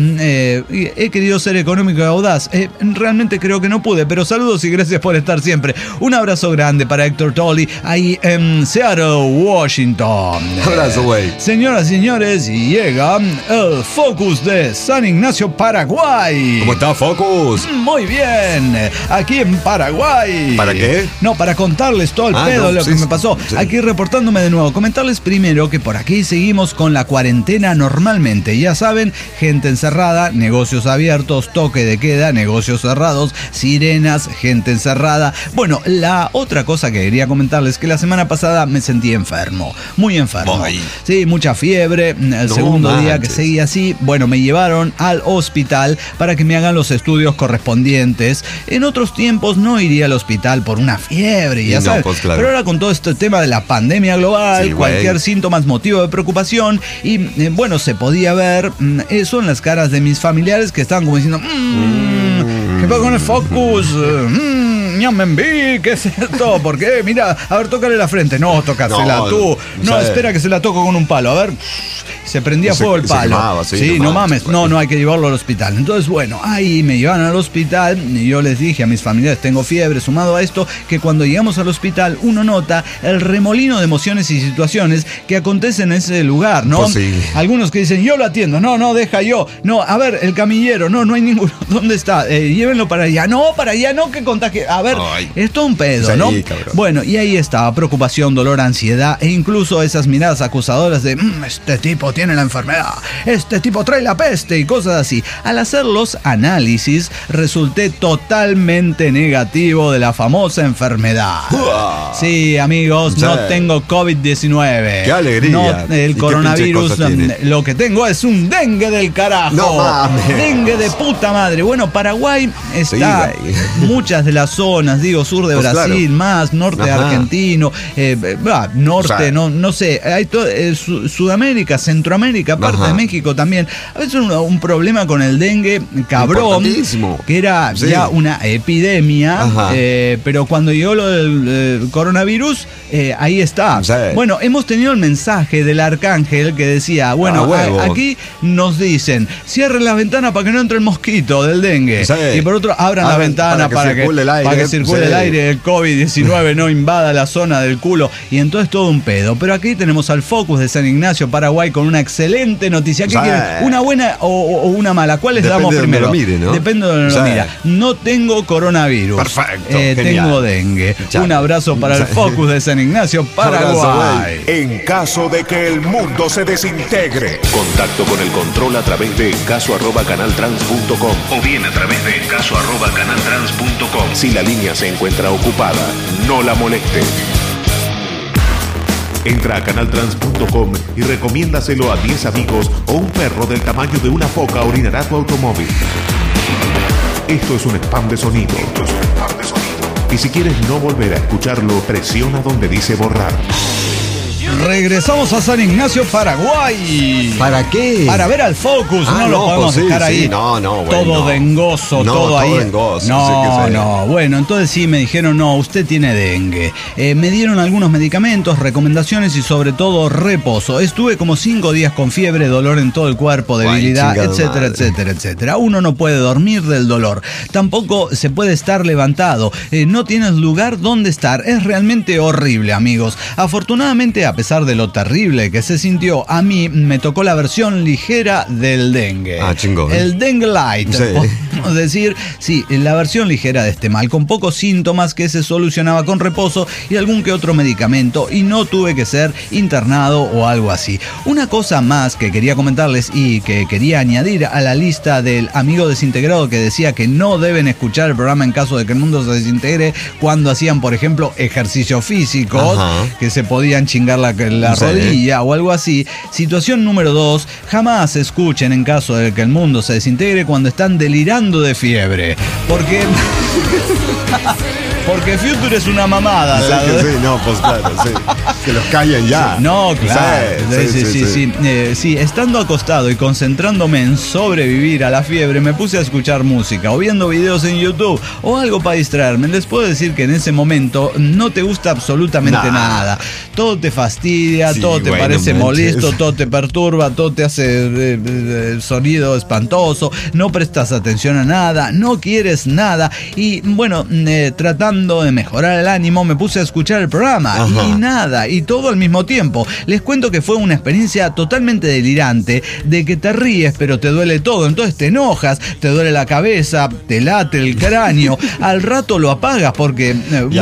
B: He querido ser económico y audaz. Realmente creo que no pude, pero saludos y gracias por estar siempre. Un abrazo grande para Héctor Tolle ahí en Seattle, Washington.
A: Abrazo, güey.
B: Señoras y señores, llega el Focus de San Ignacio, Paraguay.
A: ¿Cómo está, Focus?
B: Muy bien, aquí en Paraguay.
A: ¿Para qué?
B: No, para contarles todo el pedo de lo que me pasó. Aquí reportándome de nuevo. Comentarles primero que por aquí seguimos con la cuarentena normalmente. Ya saben, gente encerrada, negocios abiertos, toque de queda, negocios cerrados, sirenas, gente encerrada. Bueno, la otra cosa que quería comentarles es que la semana pasada me sentí enfermo, muy enfermo. Sí, mucha fiebre, el segundo día que seguía así, bueno, me llevaron al hospital para que me hagan los estudios correspondientes. En otros tiempos no iría al hospital por una fiebre, ya sabes. Pues, claro. Pero ahora con todo este tema de la pandemia global, cualquier síntoma es motivo de preocupación y bueno, se podía ver eso en las caras de mis familiares que estaban como diciendo, ¿qué pasa con el Focus? ¿Qué es esto? ¿Por qué? Mira, a ver, tócale la frente. No, tócasela tú. No, espera que se la toco con un palo. A ver, se prendía fuego el palo. Quemaba, no mames. No, hay que llevarlo al hospital. Entonces, bueno, ahí me llevaron al hospital y yo les dije a mis familiares, tengo fiebre, sumado a esto, que cuando llegamos al hospital uno nota el remolino de emociones y situaciones que acontecen en ese lugar, ¿no? Pues sí. Algunos que dicen, yo lo atiendo. No, deja yo. No, a ver, el camillero. No hay ninguno. ¿Dónde está? Llévenlo para allá. No, que contagie. A ver, esto es un pedo, ¿no? Cabrón. Bueno, y ahí estaba, preocupación, dolor, ansiedad e incluso esas miradas acusadoras de este tipo tiene la enfermedad, este tipo trae la peste y cosas así. Al hacer los análisis resulté totalmente negativo de la famosa enfermedad. Sí, amigos, no tengo COVID-19.
A: ¡Qué alegría!
B: No, el coronavirus, lo que tengo es un dengue del carajo.
A: No mames.
B: Dengue de puta madre. Bueno, Paraguay está muchas de las zonas, digo, sur de Brasil, más norte argentino, norte, no sé, hay Sudamérica, Centroamérica, parte de México también. A veces un problema con el dengue, cabrón, que era ya una epidemia, pero cuando llegó lo del coronavirus, ahí está. Bueno, hemos tenido el mensaje del arcángel que decía, bueno, aquí nos dicen, cierren las ventanas para que no entre el mosquito del dengue. Y por otro, abran la ventana para que circule el aire, el COVID-19 no invada la zona del culo. Y entonces todo un pedo. Pero aquí tenemos al Focus de San Ignacio, Paraguay, con una excelente noticia. ¿Qué quieren? ¿Una buena o una mala? ¿Cuál les damos primero? Depende de donde lo mira. No tengo coronavirus.
A: Perfecto.
B: Tengo dengue. Un abrazo para el Focus de San Ignacio, Paraguay.
C: En caso de que el mundo se desintegre. Contacto con el control a través de caso@canaltrans.com o bien a través de caso@canaltrans.com. Si la línea se encuentra ocupada, no la moleste. Entra a canaltrans.com y recomiéndaselo a 10 amigos o un perro del tamaño de una foca orinará tu automóvil. Esto es un spam de sonido. Y si quieres no volver a escucharlo, presiona donde dice borrar.
B: Regresamos a San Ignacio, Paraguay.
A: ¿Para qué?
B: Para ver al Focus. No lo podemos dejar ahí. Todo dengoso, todo ahí. Dengoso, Bueno, entonces sí me dijeron, usted tiene dengue. Me dieron algunos medicamentos, recomendaciones y sobre todo reposo. Estuve como 5 días con fiebre, dolor en todo el cuerpo, debilidad, etcétera. Uno no puede dormir del dolor. Tampoco se puede estar levantado. No tienes lugar donde estar. Es realmente horrible, amigos. Afortunadamente, a pesar de lo terrible que se sintió, a mí me tocó la versión ligera del dengue.
A: Chingón.
B: El dengue light. Sí. podemos decir, sí, la versión ligera de este mal, con pocos síntomas que se solucionaba con reposo y algún que otro medicamento, y no tuve que ser internado o algo así. Una cosa más que quería comentarles y que quería añadir a la lista del amigo desintegrado que decía que no deben escuchar el programa en caso de que el mundo se desintegre cuando hacían, por ejemplo, ejercicios físicos, que se podían chingar la rodilla o algo así. Situación número 2, jamás escuchen en caso de que el mundo se desintegre cuando están delirando de fiebre. Porque Future es una mamada.
A: Pues claro, sí. Que los callen ya.
B: No, claro. Sí, estando acostado y concentrándome en sobrevivir a la fiebre, me puse a escuchar música o viendo videos en YouTube o algo para distraerme. Les puedo decir que en ese momento no te gusta absolutamente nada. Todo te fastidia, todo te parece molesto, todo te perturba, todo te hace sonido espantoso, no prestas atención a nada, no quieres nada. Y bueno, tratando de mejorar el ánimo, me puse a escuchar el programa y nada, y todo al mismo tiempo. Les cuento que fue una experiencia totalmente delirante, de que te ríes pero te duele todo, entonces te enojas, te duele la cabeza, te late el cráneo, al rato lo apagas porque,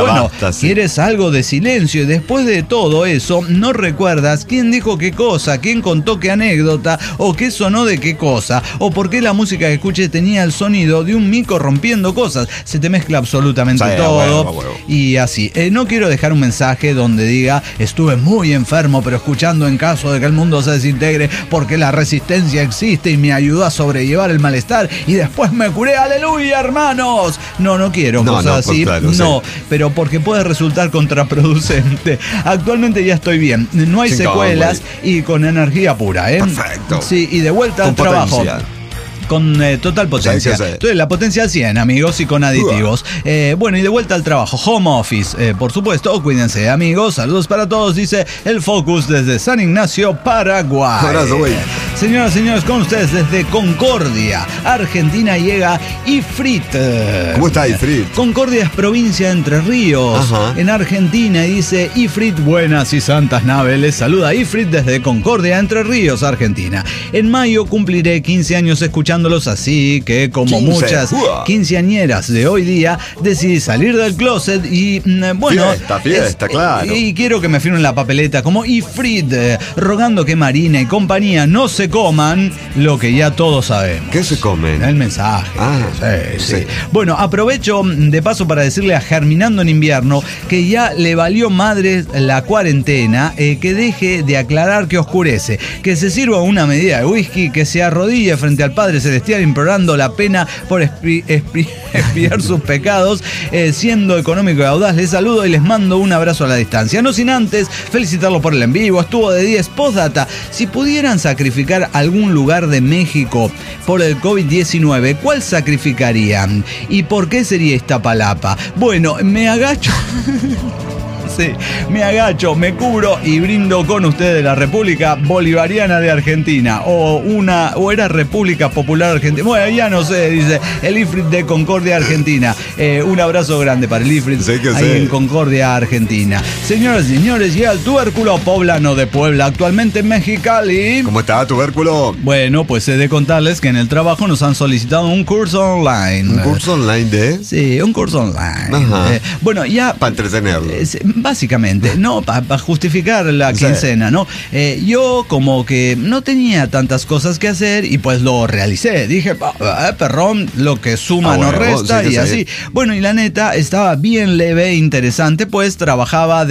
B: quieres algo de silencio, y después de todo eso no recuerdas quién dijo qué cosa, quién contó qué anécdota, o qué sonó de qué cosa, o por qué la música que escuché tenía el sonido de un mico rompiendo cosas. Se te mezcla absolutamente todo. Y así, no quiero dejar un mensaje donde diga estuve muy enfermo pero escuchando en caso de que el mundo se desintegre porque la resistencia existe y me ayudó a sobrellevar el malestar y después me curé, aleluya, hermanos. No quiero cosas así, pues claro, pero porque puede resultar contraproducente. Actualmente ya estoy bien, no hay secuelas y con energía pura,
A: Perfecto.
B: Sí, y de vuelta al trabajo. Con total potencia. Entonces, la potencia al 100, amigos, y con aditivos. Bueno, y de vuelta al trabajo. Home office, por supuesto. Cuídense, amigos. Saludos para todos, dice el Focus desde San Ignacio, Paraguay. Señoras y señores, con ustedes desde Concordia, Argentina, llega Ifrit.
A: ¿Cómo está Ifrit?
B: Concordia es provincia de Entre Ríos, en Argentina, y dice Ifrit, buenas y santas naves. Les saluda Ifrit desde Concordia, Entre Ríos, Argentina. En mayo cumpliré 15 años escuchándolos, así que como muchas quinceañeras de hoy día, decidí salir del closet y bueno,
A: fiesta, claro.
B: Y quiero que me firmen la papeleta como Ifrit, rogando que Marina y compañía no se coman lo que ya todos sabemos.
A: ¿Qué se comen?
B: El mensaje. Sí. Bueno, aprovecho de paso para decirle a Germinando en Invierno que ya le valió madre la cuarentena, que deje de aclarar que oscurece, que se sirva una medida de whisky, que se arrodille frente al Padre Celestial implorando la pena por expiar sus pecados, siendo económico y audaz. Les saludo y les mando un abrazo a la distancia. No sin antes felicitarlo por el en vivo, estuvo de 10. Postdata, si pudieran sacrificar algún lugar de México por el COVID-19, ¿cuál sacrificarían? ¿Y por qué sería Iztapalapa? Bueno, me agacho. Sí, me agacho, me cubro y brindo con ustedes la República Bolivariana de Argentina o era República Popular Argentina. Bueno, ya no sé, dice el Ifrit de Concordia, Argentina. Un abrazo grande para el Ifrit en Concordia, Argentina. Señoras y señores, llega el tubérculo poblano de Puebla, actualmente en Mexicali.
A: ¿Cómo está, tubérculo?
B: Bueno, pues he de contarles que en el trabajo nos han solicitado un curso online.
A: ¿Un curso online de?
B: Sí, un curso online. Bueno, ya...
A: Para entretenerlo.
B: Básicamente, ¿no? Para justificar la quincena, ¿no? Yo como que no tenía tantas cosas que hacer y pues lo realicé. Dije, perrón, lo que suma no resta y así. Bueno, y la neta, estaba bien leve e interesante, pues trataba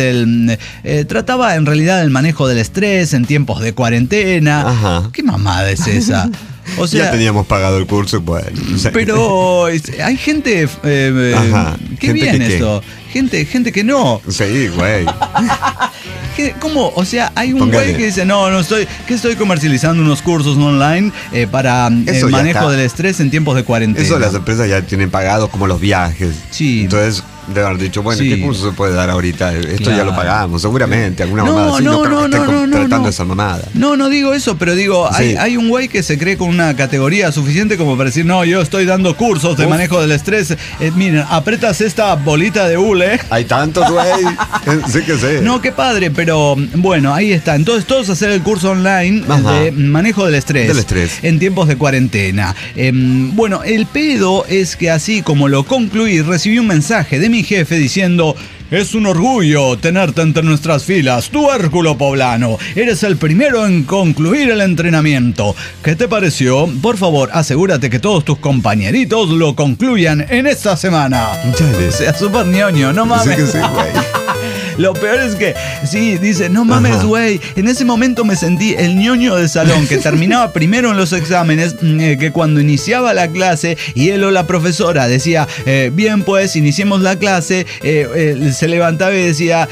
B: en realidad del manejo del estrés en tiempos de cuarentena. ¿Qué mamada es esa? O sea,
A: ya teníamos pagado el curso, pues.
B: Pero hay gente... ¿Qué bien esto? Gente que no.
A: Sí, güey.
B: ¿Cómo? O sea, hay un güey que dice, estoy comercializando unos cursos online para el manejo del estrés en tiempos de cuarentena.
A: Eso las empresas ya tienen pagado, como los viajes.
B: Sí.
A: Entonces, de haber dicho, bueno,
B: Sí.
A: ¿qué curso se puede dar ahorita? Esto
B: Claro.
A: ya lo pagamos, seguramente, alguna
B: No,
A: mamada así,
B: no,
A: creo
B: no,
A: que esté
B: no, no, no,
A: tratando
B: no.
A: esa mamada.
B: No digo eso, pero digo,
A: Sí.
B: hay un güey que se cree con una categoría suficiente como para decir, no, yo estoy dando cursos de manejo del estrés. Miren, apretas esta bolita de hule.
A: Hay tantos, güey. Sí que sé.
B: No, qué padre, pero bueno, ahí está. Entonces todos hacer el curso online
A: Ajá.
B: de manejo del estrés.
A: Del estrés.
B: En tiempos de cuarentena. Bueno, el pedo es que así como lo concluí, recibí un mensaje de mi jefe diciendo... Es un orgullo tenerte entre nuestras filas, tubérculo poblano. Eres el primero en concluir el entrenamiento. ¿Qué te pareció? Por favor, asegúrate que todos tus compañeritos lo concluyan en esta semana.
A: Chale.
B: O sea, súper ñoño, no mames.
A: Sí que sí, güey.
B: Lo peor es que, sí, dice, no mames,
A: Ajá.
B: güey. En ese momento me sentí el ñoño del salón que terminaba primero en los exámenes, que cuando iniciaba la clase y él o la profesora decía, bien, pues, iniciemos la clase, se levantaba y decía,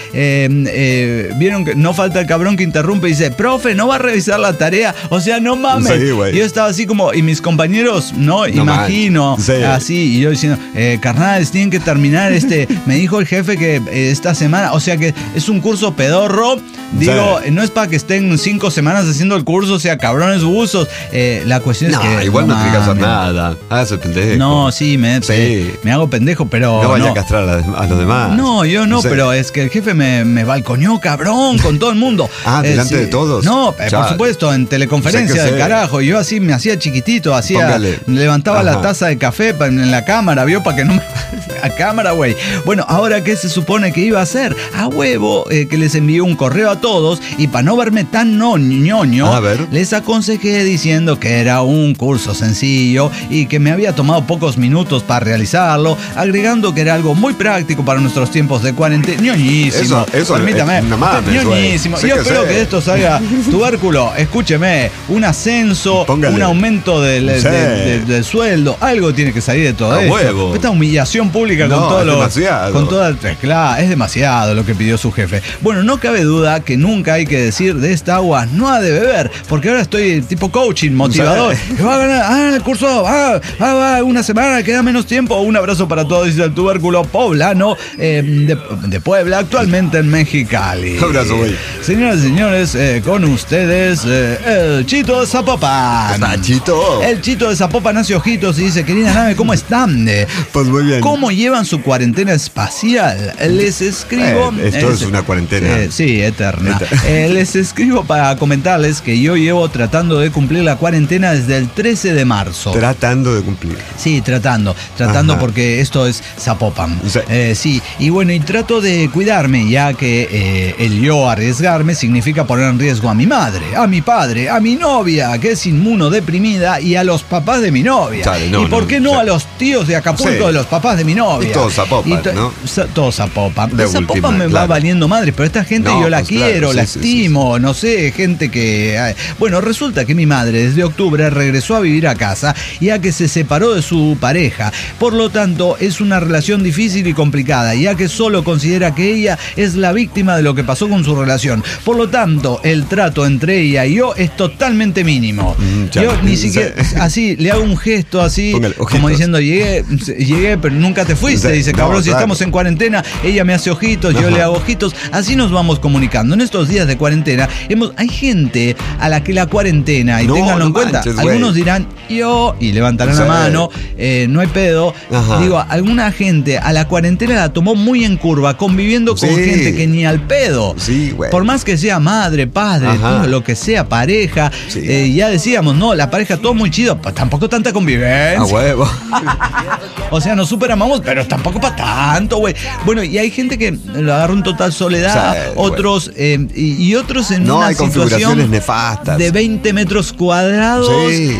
B: vieron que no falta el cabrón que interrumpe y dice, profe, ¿no va a revisar la tarea? O sea, no mames.
A: Sí, güey.
B: Y yo estaba así como, y mis compañeros, no imagino,
A: manches. Sí.
B: así, y yo diciendo, carnales, tienen que terminar me dijo el jefe que esta semana, o sea que es un curso pedorro, digo, no es para que estén 5 semanas haciendo el curso, o sea, cabrones buzos, la cuestión es que...
A: Igual no tiene que hacer
B: mames.
A: nada. Hágase pendejo.
B: No, sí, me hago pendejo, pero...
A: No vaya a castrar a los demás.
B: No, yo no,
A: Sí.
B: pero es que el jefe me balconeó, cabrón, con todo el mundo.
A: ¿Delante de todos?
B: No, por
A: Chale.
B: supuesto, en teleconferencia
A: Sé que
B: del
A: sé.
B: carajo. Yo así me hacía chiquitito,
A: Póngale.
B: levantaba la
A: Ajá.
B: taza de café en la cámara, ¿vio? Para que no me... A cámara, güey. Bueno, ahora, ¿qué se supone que iba a hacer? A huevo, que les envié un correo a todos y para no verme tan ñoño,
A: A ver.
B: les aconsejé diciendo que era un curso sencillo y que me había tomado pocos minutos para realizarlo, agregando que era algo muy práctico para nuestros tiempos de cuarentena. Ñoñísimo.
A: Eso
B: Permítame.
A: no mames,
B: Ñoñísimo.
A: güey. Sí
B: Yo
A: que
B: espero
A: sé.
B: que de esto salga tubérculo. Escúcheme, un ascenso,
A: Póngale.
B: un aumento del sueldo, algo tiene que salir de todo
A: A
B: esto.
A: huevo.
B: Esta humillación pública
A: No,
B: con todo
A: es
B: lo...
A: demasiado.
B: Con toda, claro, es demasiado lo que pidió su jefe. Bueno, no cabe duda que nunca hay que decir de esta agua no ha de beber, porque ahora estoy tipo coaching, motivador. Que va a ganar, el curso, va, una semana, queda menos tiempo. Un abrazo para todos, dice el tubérculo poblano de Puebla, actualmente en Mexicali.
A: Abrazo, güey.
B: Señoras y señores, con ustedes, el Chito de Zapopan.
A: Nachito.
B: El Chito de Zapopan hace ojitos y dice, querida nave, ¿cómo están?
A: Pues muy bien.
B: ¿Cómo llevan su cuarentena espacial? Les escribo...
A: Esto es una cuarentena.
B: Sí, eterna. Les escribo para comentarles que yo llevo tratando de cumplir la cuarentena desde el 13 de marzo.
A: Tratando de cumplir.
B: Sí, tratando
A: Ajá.
B: porque esto es Zapopan.
A: Sí.
B: Sí, y bueno, y trato de cuidarme, ya que el yo arriesgarme significa poner en riesgo a mi madre, a mi padre, a mi novia, que es inmunodeprimida, y a los papás de mi novia.
A: Chale, no,
B: y por
A: no,
B: qué no
A: sí.
B: a los tíos de Acapulco
A: Sí.
B: de los papás de mi novia.
A: Y todo Zapopan, ¿no?
B: Todo Zapopan.
A: De
B: Zapopan
A: última,
B: me va
A: claro.
B: valiendo madre, pero esta gente
A: No,
B: yo la
A: pues claro,
B: quiero,
A: sí,
B: la
A: sí,
B: estimo, no sé, gente que... Bueno, resulta que mi madre desde octubre regresó a vivir a casa, ya que se separó de su pareja. Por lo tanto, es una relación difícil y complicada, ya que solo considera que ella es la víctima de lo que pasó con su relación. Por lo tanto, el trato entre ella y yo es totalmente mínimo.
A: Chale.
B: Yo ni siquiera, así, le hago un gesto así,
A: Póngale ojitos.
B: como diciendo, llegué, pero nunca te fuiste.
A: Sí,
B: Dice,
A: no,
B: cabrón, si
A: claro.
B: estamos en cuarentena, ella me hace ojitos, yo
A: Ajá.
B: le hago ojitos. Así nos vamos comunicando. En estos días de cuarentena, hay gente a la que la cuarentena, y
A: No,
B: ténganlo
A: no
B: en cuenta,
A: manches, güey.
B: algunos dirán, yo, y levantarán
A: Sí.
B: la mano, no hay pedo.
A: Ajá.
B: Digo, alguna gente a la cuarentena la tomó muy en curva, conviviendo con
A: Sí.
B: gente que ni al pedo.
A: Sí, güey.
B: Por más que sea madre, padre,
A: Ajá.
B: todo lo que sea, pareja,
A: Sí.
B: ya decíamos, no, la pareja todo muy chido, pues tampoco tanta convivencia.
A: A huevo.
B: O sea, nos super amamos, pero tampoco para tanto, güey. Bueno, y hay gente que lo agarra en total soledad,
A: Sí,
B: otros y otros en
A: No,
B: una
A: hay
B: situación
A: configuraciones nefastas.
B: de 20 metros cuadrados
A: Sí.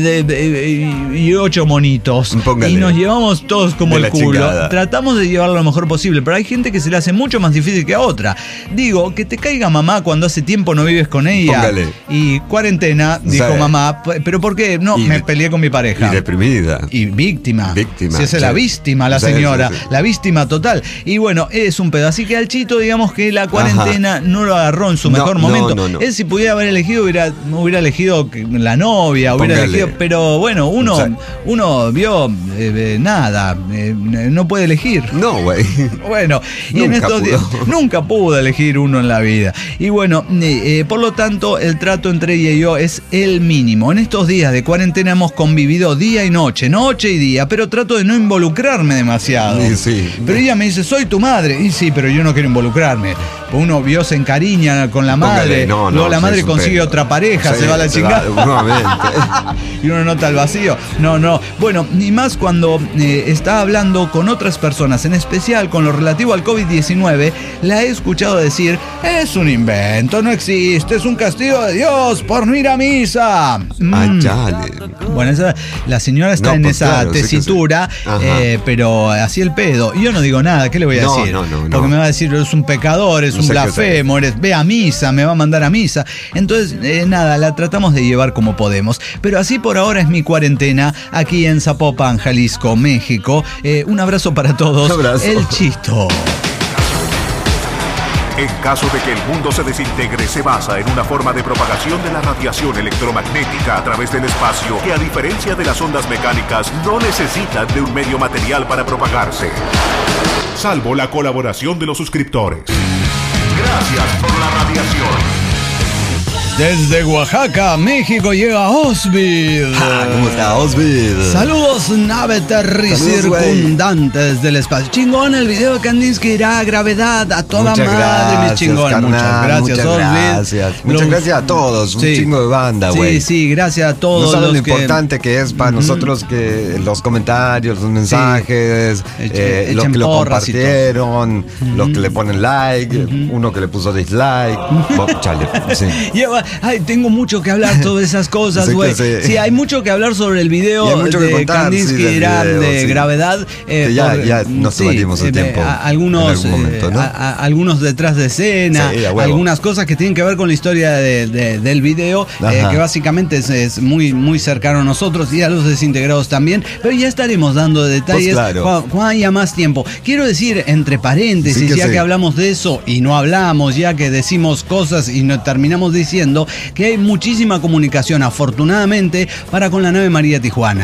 B: y 8 monitos.
A: Póngale.
B: Y nos llevamos todos como
A: De
B: el
A: la
B: culo.
A: chingada.
B: Tratamos de llevarlo lo mejor posible, pero hay gente que se le hace mucho más difícil que a otra. Digo, que te caiga mamá cuando hace tiempo no vives con ella.
A: Póngale.
B: Y cuarentena, dijo
A: Sí.
B: mamá, ¿pero por qué? No,
A: Y
B: me peleé con mi pareja.
A: Y deprimida.
B: Y víctima.
A: Víctima,
B: Si es la
A: sí.
B: víctima. víctima la señora, la víctima total. Y bueno, es un pedo. Así que al Chito, digamos que la cuarentena no lo agarró en su mejor momento. No. Él, si pudiera haber elegido, hubiera elegido la novia, hubiera elegido, pero bueno, uno vio nada, no puede elegir.
A: No, güey.
B: Bueno, y en estos días nunca pudo elegir uno en la vida. Y bueno, por lo tanto, el trato entre ella y yo es el mínimo. En estos días de cuarentena hemos convivido día y noche y día, pero trato de no involucrarme demasiado.
A: Sí.
B: Pero ella me dice, soy tu madre. Y sí, pero yo no quiero involucrarme. Uno se encariña con la madre, luego la madre consigue otra pareja, se va a la chingada. Y uno nota el vacío. No. Bueno, ni más cuando está hablando con otras personas, en especial con lo relativo al COVID-19, la he escuchado decir, es un invento, no existe, es un castigo de Dios por no ir a misa. Bueno, la señora está en esa tesitura, pero así el pedo. Y yo no digo nada, ¿qué le voy a decir? Porque me va a decir, es un pecador, es un blasfemo, ve a misa, me va a mandar a misa. Entonces, nada, la tratamos de llevar como podemos. Pero así por ahora es mi cuarentena aquí en Zapopan, Jalisco, México. Un abrazo para todos. El Chito.
C: En caso de que el mundo se desintegre, se basa en una forma de propagación de la radiación electromagnética a través del espacio que, a diferencia de las ondas mecánicas, no necesitan de un medio material para propagarse. Salvo la colaboración de los suscriptores. Gracias por la radiación.
B: Desde Oaxaca, México, llega Osvid.
A: ¿Cómo está Osvid?
B: Saludos, nave circundante desde el espacio. Chingón el video de Kandinsky, irá a gravedad a toda madre, mi chingón.
A: Carnal,
B: muchas gracias, Osvid.
A: Muchas gracias a todos, un chingo de banda, güey.
B: Sí, gracias a todos.
A: No saben lo importante que es para nosotros que los comentarios, los mensajes, los que lo compartieron, los que le ponen like, uno que le puso dislike. Chale, sí.
B: Tengo mucho que hablar sobre esas cosas, güey. Sí, hay mucho que hablar sobre el video de Kandinsky, irá de gravedad.
A: Ya nos tomaríamos el tiempo.
B: Algunos detrás de escena, algunas cosas que tienen que ver con la historia del video, que básicamente es muy, muy cercano a nosotros y a los desintegrados también. Pero ya estaremos dando detalles cuando haya más tiempo. Quiero decir, entre paréntesis, que hablamos de eso y no hablamos, ya que decimos cosas y no terminamos diciendo que hay muchísima comunicación, afortunadamente, para con la nave María Tijuana.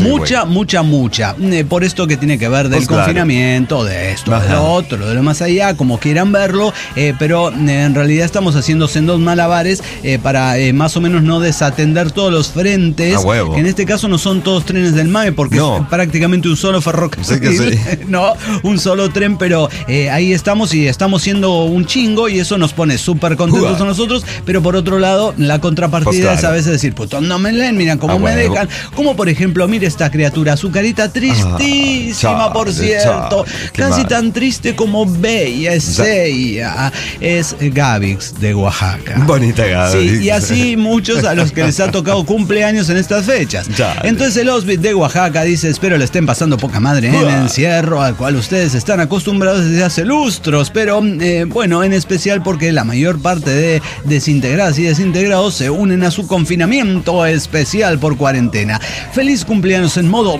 B: Mucha. Por esto que tiene que ver del confinamiento, de esto, de lo otro, de lo más allá, como quieran verlo, pero en realidad estamos haciendo sendos malabares para más o menos no desatender todos los frentes, que en este caso no son todos trenes del MAE, porque es prácticamente un solo ferrocarril, no, un solo tren, pero ahí estamos y estamos siendo un chingo y eso nos pone súper contentos a nosotros, pero por otro lado, la contrapartida es a veces decir, puto, no me leen, miran cómo me dejan. Como por ejemplo, mire esta criatura, su carita tristísima, por cierto, casi tan triste como bella, es ella. Es Gavix de Oaxaca.
A: Bonita Gavix.
B: Sí, y así muchos a los que les ha tocado cumpleaños en estas fechas. Entonces el Osvid de Oaxaca dice, espero le estén pasando poca madre en el encierro, al cual ustedes están acostumbrados desde hace lustros, pero bueno, en especial porque la mayor parte de desintegradas y desintegrados se unen a su confinamiento especial por cuarentena. Feliz cumpleaños en modo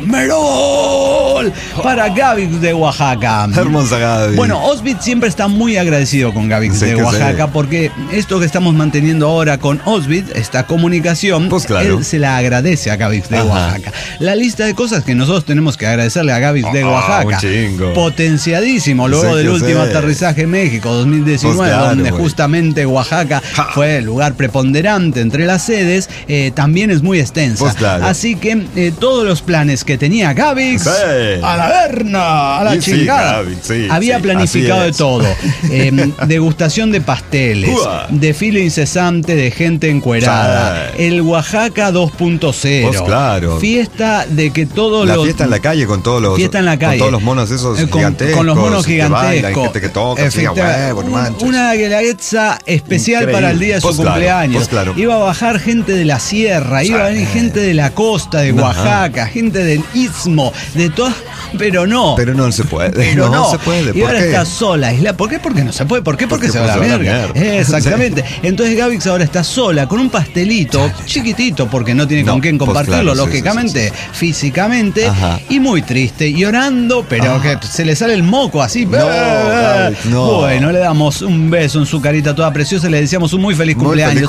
B: Merol para Gavix de Oaxaca.
A: Hermosa Gavix.
B: Bueno, Osvid siempre está muy agradecido con Gavix de Oaxaca porque esto que estamos manteniendo ahora con Osvid, esta comunicación, él se la agradece a Gavix de Oaxaca. La lista de cosas que nosotros tenemos que agradecerle a Gavix de Oaxaca, potenciadísimo luego del último aterrizaje en México 2019, donde justamente Oaxaca fue el lugar preponderante entre las sedes, también es muy extensa. Así que todos los planes que tenía Gavix, a la verna, a la chingada, había planificado de todo. Degustación de pasteles, desfile incesante de gente encuerada, el Oaxaca 2.0, fiesta de que todos los...
A: fiesta en la calle con todos los...
B: Fiesta en la calle.
A: Con todos los monos esos gigantescos.
B: Con los monos gigantescos.
A: Gente que toca,
B: una guelaguetza especial para el día de su cumpleaños. cumpleaños.
A: Pues claro.
B: Iba a bajar gente de la sierra, iba a venir gente de la costa de Oaxaca, gente del Istmo, de todas, pero no.
A: Pero no se puede.
B: Pero no
A: se puede.
B: Y ahora está sola, aislada. ¿Por qué? Porque no se puede. ¿Por qué? Porque se va a la verga. Exactamente. Entonces Gavix ahora está sola con un pastelito chiquitito, porque no tiene con quién compartirlo, claro, lógicamente, físicamente, y muy triste, llorando, pero que se le sale el moco así. No. Bueno, le damos un beso en su carita toda preciosa y le deseamos un muy feliz cumpleaños.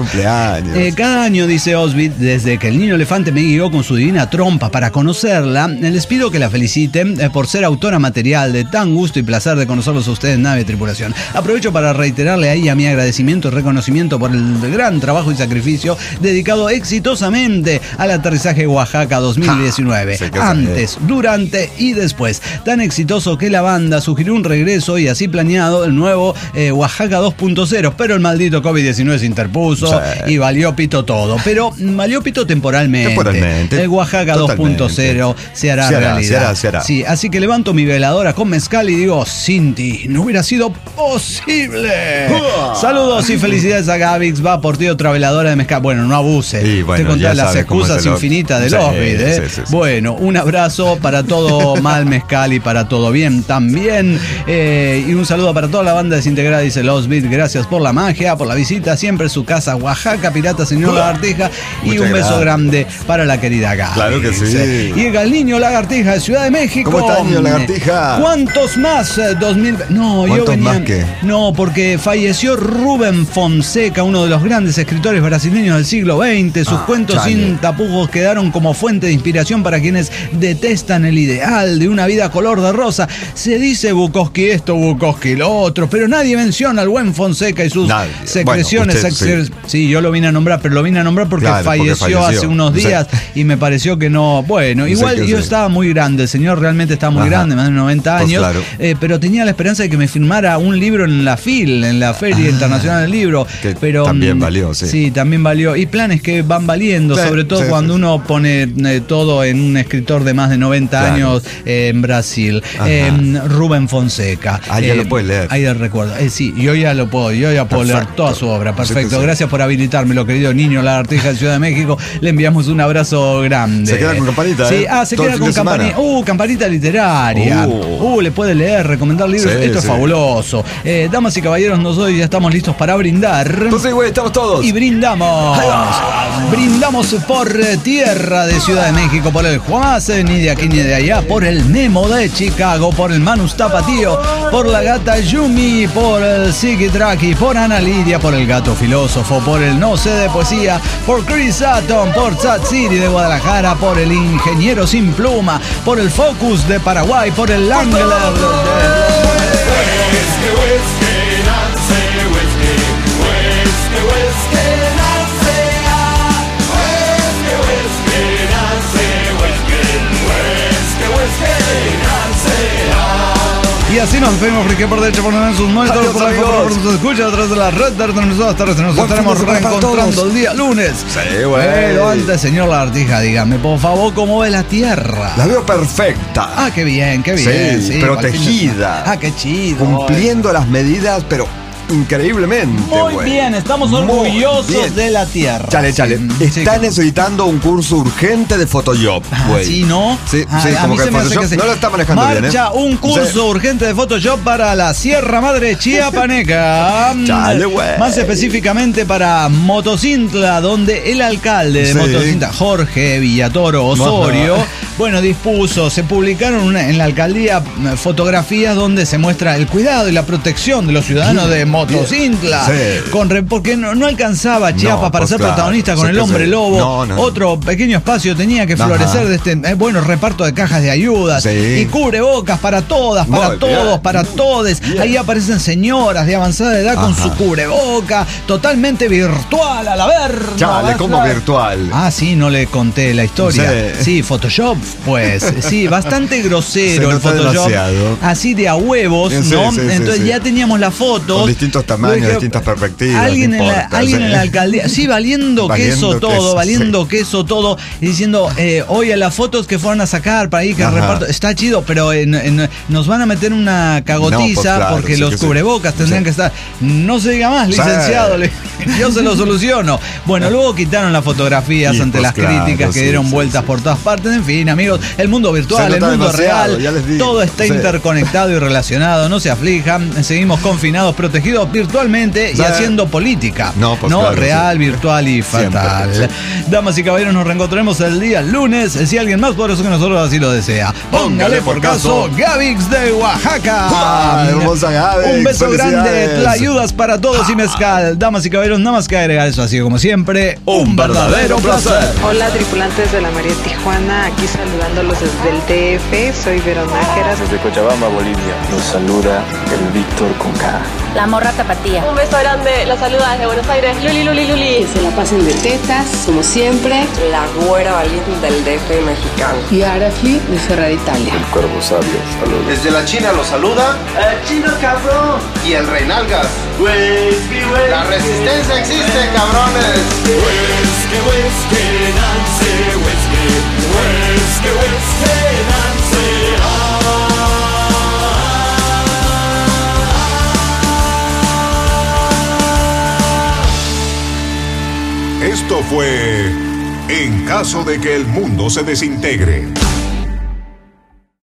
B: Cada año, dice Osbit, desde que el niño elefante me guió con su divina trompa para conocerla, les pido que la feliciten por ser autora material de tan gusto y placer de conocerlos a ustedes en Nave de Tripulación. Aprovecho para reiterarle a ella mi agradecimiento y reconocimiento por el gran trabajo y sacrificio dedicado exitosamente al aterrizaje de Oaxaca 2019. Antes, durante y después. Tan exitoso que la banda sugirió un regreso y así planeado el nuevo Oaxaca 2.0, pero el maldito COVID-19 se interpuso y valió pito todo. Pero valió pito temporalmente. El Oaxaca 2.0 se hará realidad.
A: Se hará.
B: Sí, así que levanto mi veladora con mezcal y digo, sin ti no hubiera sido posible. Saludos y felicidades a Gavix. Va por ti otra veladora de mezcal. Bueno, no abuse.
A: Sí, bueno,
B: te contás las excusas infinitas del Osbit,
A: sí.
B: Bueno, un abrazo para todo mal mezcal y para todo bien también. Y un saludo para toda la banda desintegrada, dice el Osbit. Gracias por la magia, por la visita. Siempre su casa, Oaxaca, Pirata Señor Lagartija. Y un beso grande para la querida Gavix.
A: Claro que sí.
B: Llega el niño Lagartija de Ciudad de México.
A: ¿Cómo está el niño Lagartija?
B: ¿Cuántos más? 2000. No, yo venía.
A: ¿Más qué?
B: No, porque falleció Rubén Fonseca, uno de los grandes escritores brasileños del siglo XX. Sus cuentos sin tapujos quedaron como fuente de inspiración para quienes detestan el ideal de una vida color de rosa. Se dice Bukowski esto, Bukowski lo otro, pero nadie menciona al buen Fonseca y sus secreciones.
A: Bueno,
B: sí, yo lo vine a nombrar, pero lo vine a nombrar porque, falleció hace unos días y me pareció que no. Bueno, igual yo estaba muy grande, el señor realmente estaba muy grande, más de 90 años, pero tenía la esperanza de que me firmara un libro en la FIL, en la Feria Internacional del Libro. Pero
A: también valió,
B: sí, también valió. Y planes que van valiendo, sobre todo cuando uno pone todo en un escritor de más de 90 años en Brasil. Rubén Fonseca.
A: Ya lo puedes leer.
B: Ahí el recuerdo. Sí, yo ya puedo leer toda su obra. Perfecto. Gracias por habilitármelo, querido niño Lagartija de Ciudad de México. Le enviamos un abrazo grande.
A: Se queda con campanita.
B: Sí, se queda con campanita. Campanita literaria. Le puede leer, recomendar libros. Esto es fabuloso. Damas y caballeros, nosotros ya estamos listos para brindar.
A: Entonces, güey, estamos todos.
B: Y brindamos. Brindamos por tierra de Ciudad de México, por el Juárez, ni de aquí ni de allá, por el Memo de Chicago, por el Manus Tapatío, por la gata Yumi, por el Siki Traki, por Ana Lidia, por el gato filósofo, por el No sé de poesía, por Chris Atton, por Tzat City de Guadalajara, por el ingeniero sin pluma, por el Focus de Paraguay, por el Angler Y así nos despedimos, porque por derecho, por en sus muertos, por la por nos escucha a través de la red de nosotros tardes. Nos estaremos reencontrando el día lunes.
A: Sí, güey.
B: Pero antes, señor Lagartija, dígame, por favor, ¿cómo ve la tierra?
A: La veo perfecta.
B: Qué bien, qué bien.
A: Sí, protegida.
B: Qué chido.
A: Cumpliendo las medidas, pero increíblemente,
B: muy bien, estamos orgullosos de la tierra.
A: Chale. Están necesitando un curso urgente de Photoshop, güey.
B: ¿Sí, no?
A: Sí, como que el Photoshop no lo está manejando bien, ¿eh?
B: Marcha un curso urgente de Photoshop para la Sierra Madre Chiapaneca.
A: Chale, güey.
B: Más específicamente para Motocintla, donde el alcalde de Motocintla, Jorge Villatoro Osorio, dispuso, se publicaron en la alcaldía fotografías donde se muestra el cuidado y la protección de los ciudadanos de Motocintla, porque no alcanzaba Chiapas para ser protagonista con el hombre lobo. Otro pequeño espacio tenía que florecer de este reparto de cajas de ayudas y cubrebocas para todas, para todos, para todes. Ahí aparecen señoras de avanzada edad con su cubreboca totalmente virtual, a la verga.
A: Chale, ¿cómo virtual?
B: Sí, no le conté la historia. Sí, Photoshop pues. Sí, bastante grosero el Photoshop. Demasiado. Así de a huevos, sí, ¿no? Sí, entonces ya teníamos las fotos.
A: Con distintos tamaños, distintas perspectivas.
B: Alguien en la alcaldía. Sí, valiendo queso todo. Y diciendo, oye, las fotos que fueron a sacar para ahí, que reparto. Está chido, pero nos van a meter una cagotiza porque los cubrebocas tendrían que estar. No se diga más, licenciado. Yo se lo soluciono. Bueno, luego quitaron las fotografías ante las críticas que dieron vueltas por todas partes. En fin, amigos, el mundo virtual, el mundo real, todo está interconectado y relacionado. No se aflijan. Seguimos confinados, protegidos virtualmente y haciendo política. Real, virtual y fatal. Siempre. Damas y caballeros, nos reencontraremos el día lunes. Si alguien más poderoso que nosotros así lo desea. Póngale por caso, Gavix de Oaxaca.
A: Hermosa Gavix.
B: Un beso grande, tlayudas para todos y mezcal. Damas y caballeros, nada más que agregar. Eso ha sido como siempre un verdadero placer.
E: Hola, tripulantes de la María Tijuana, aquí saludándolos desde el DF. Soy Veronájeras.
F: Desde Cochabamba, Bolivia, los saluda el Víctor con K.
G: La morra tapatía.
H: Un beso grande, los saluda desde Buenos Aires, Luli.
I: Que se la pasen de tetas, como siempre.
J: La güera valiente del DF mexicano.
I: Y Arafli de Ferrari Italia.
F: El Cuervo Sabio, saludos.
K: Desde la China los saluda
L: el Chino Cabrón
K: y el Reinalgas. La resistencia existe, cabrones.
C: Esto fue En caso de que el mundo se desintegre.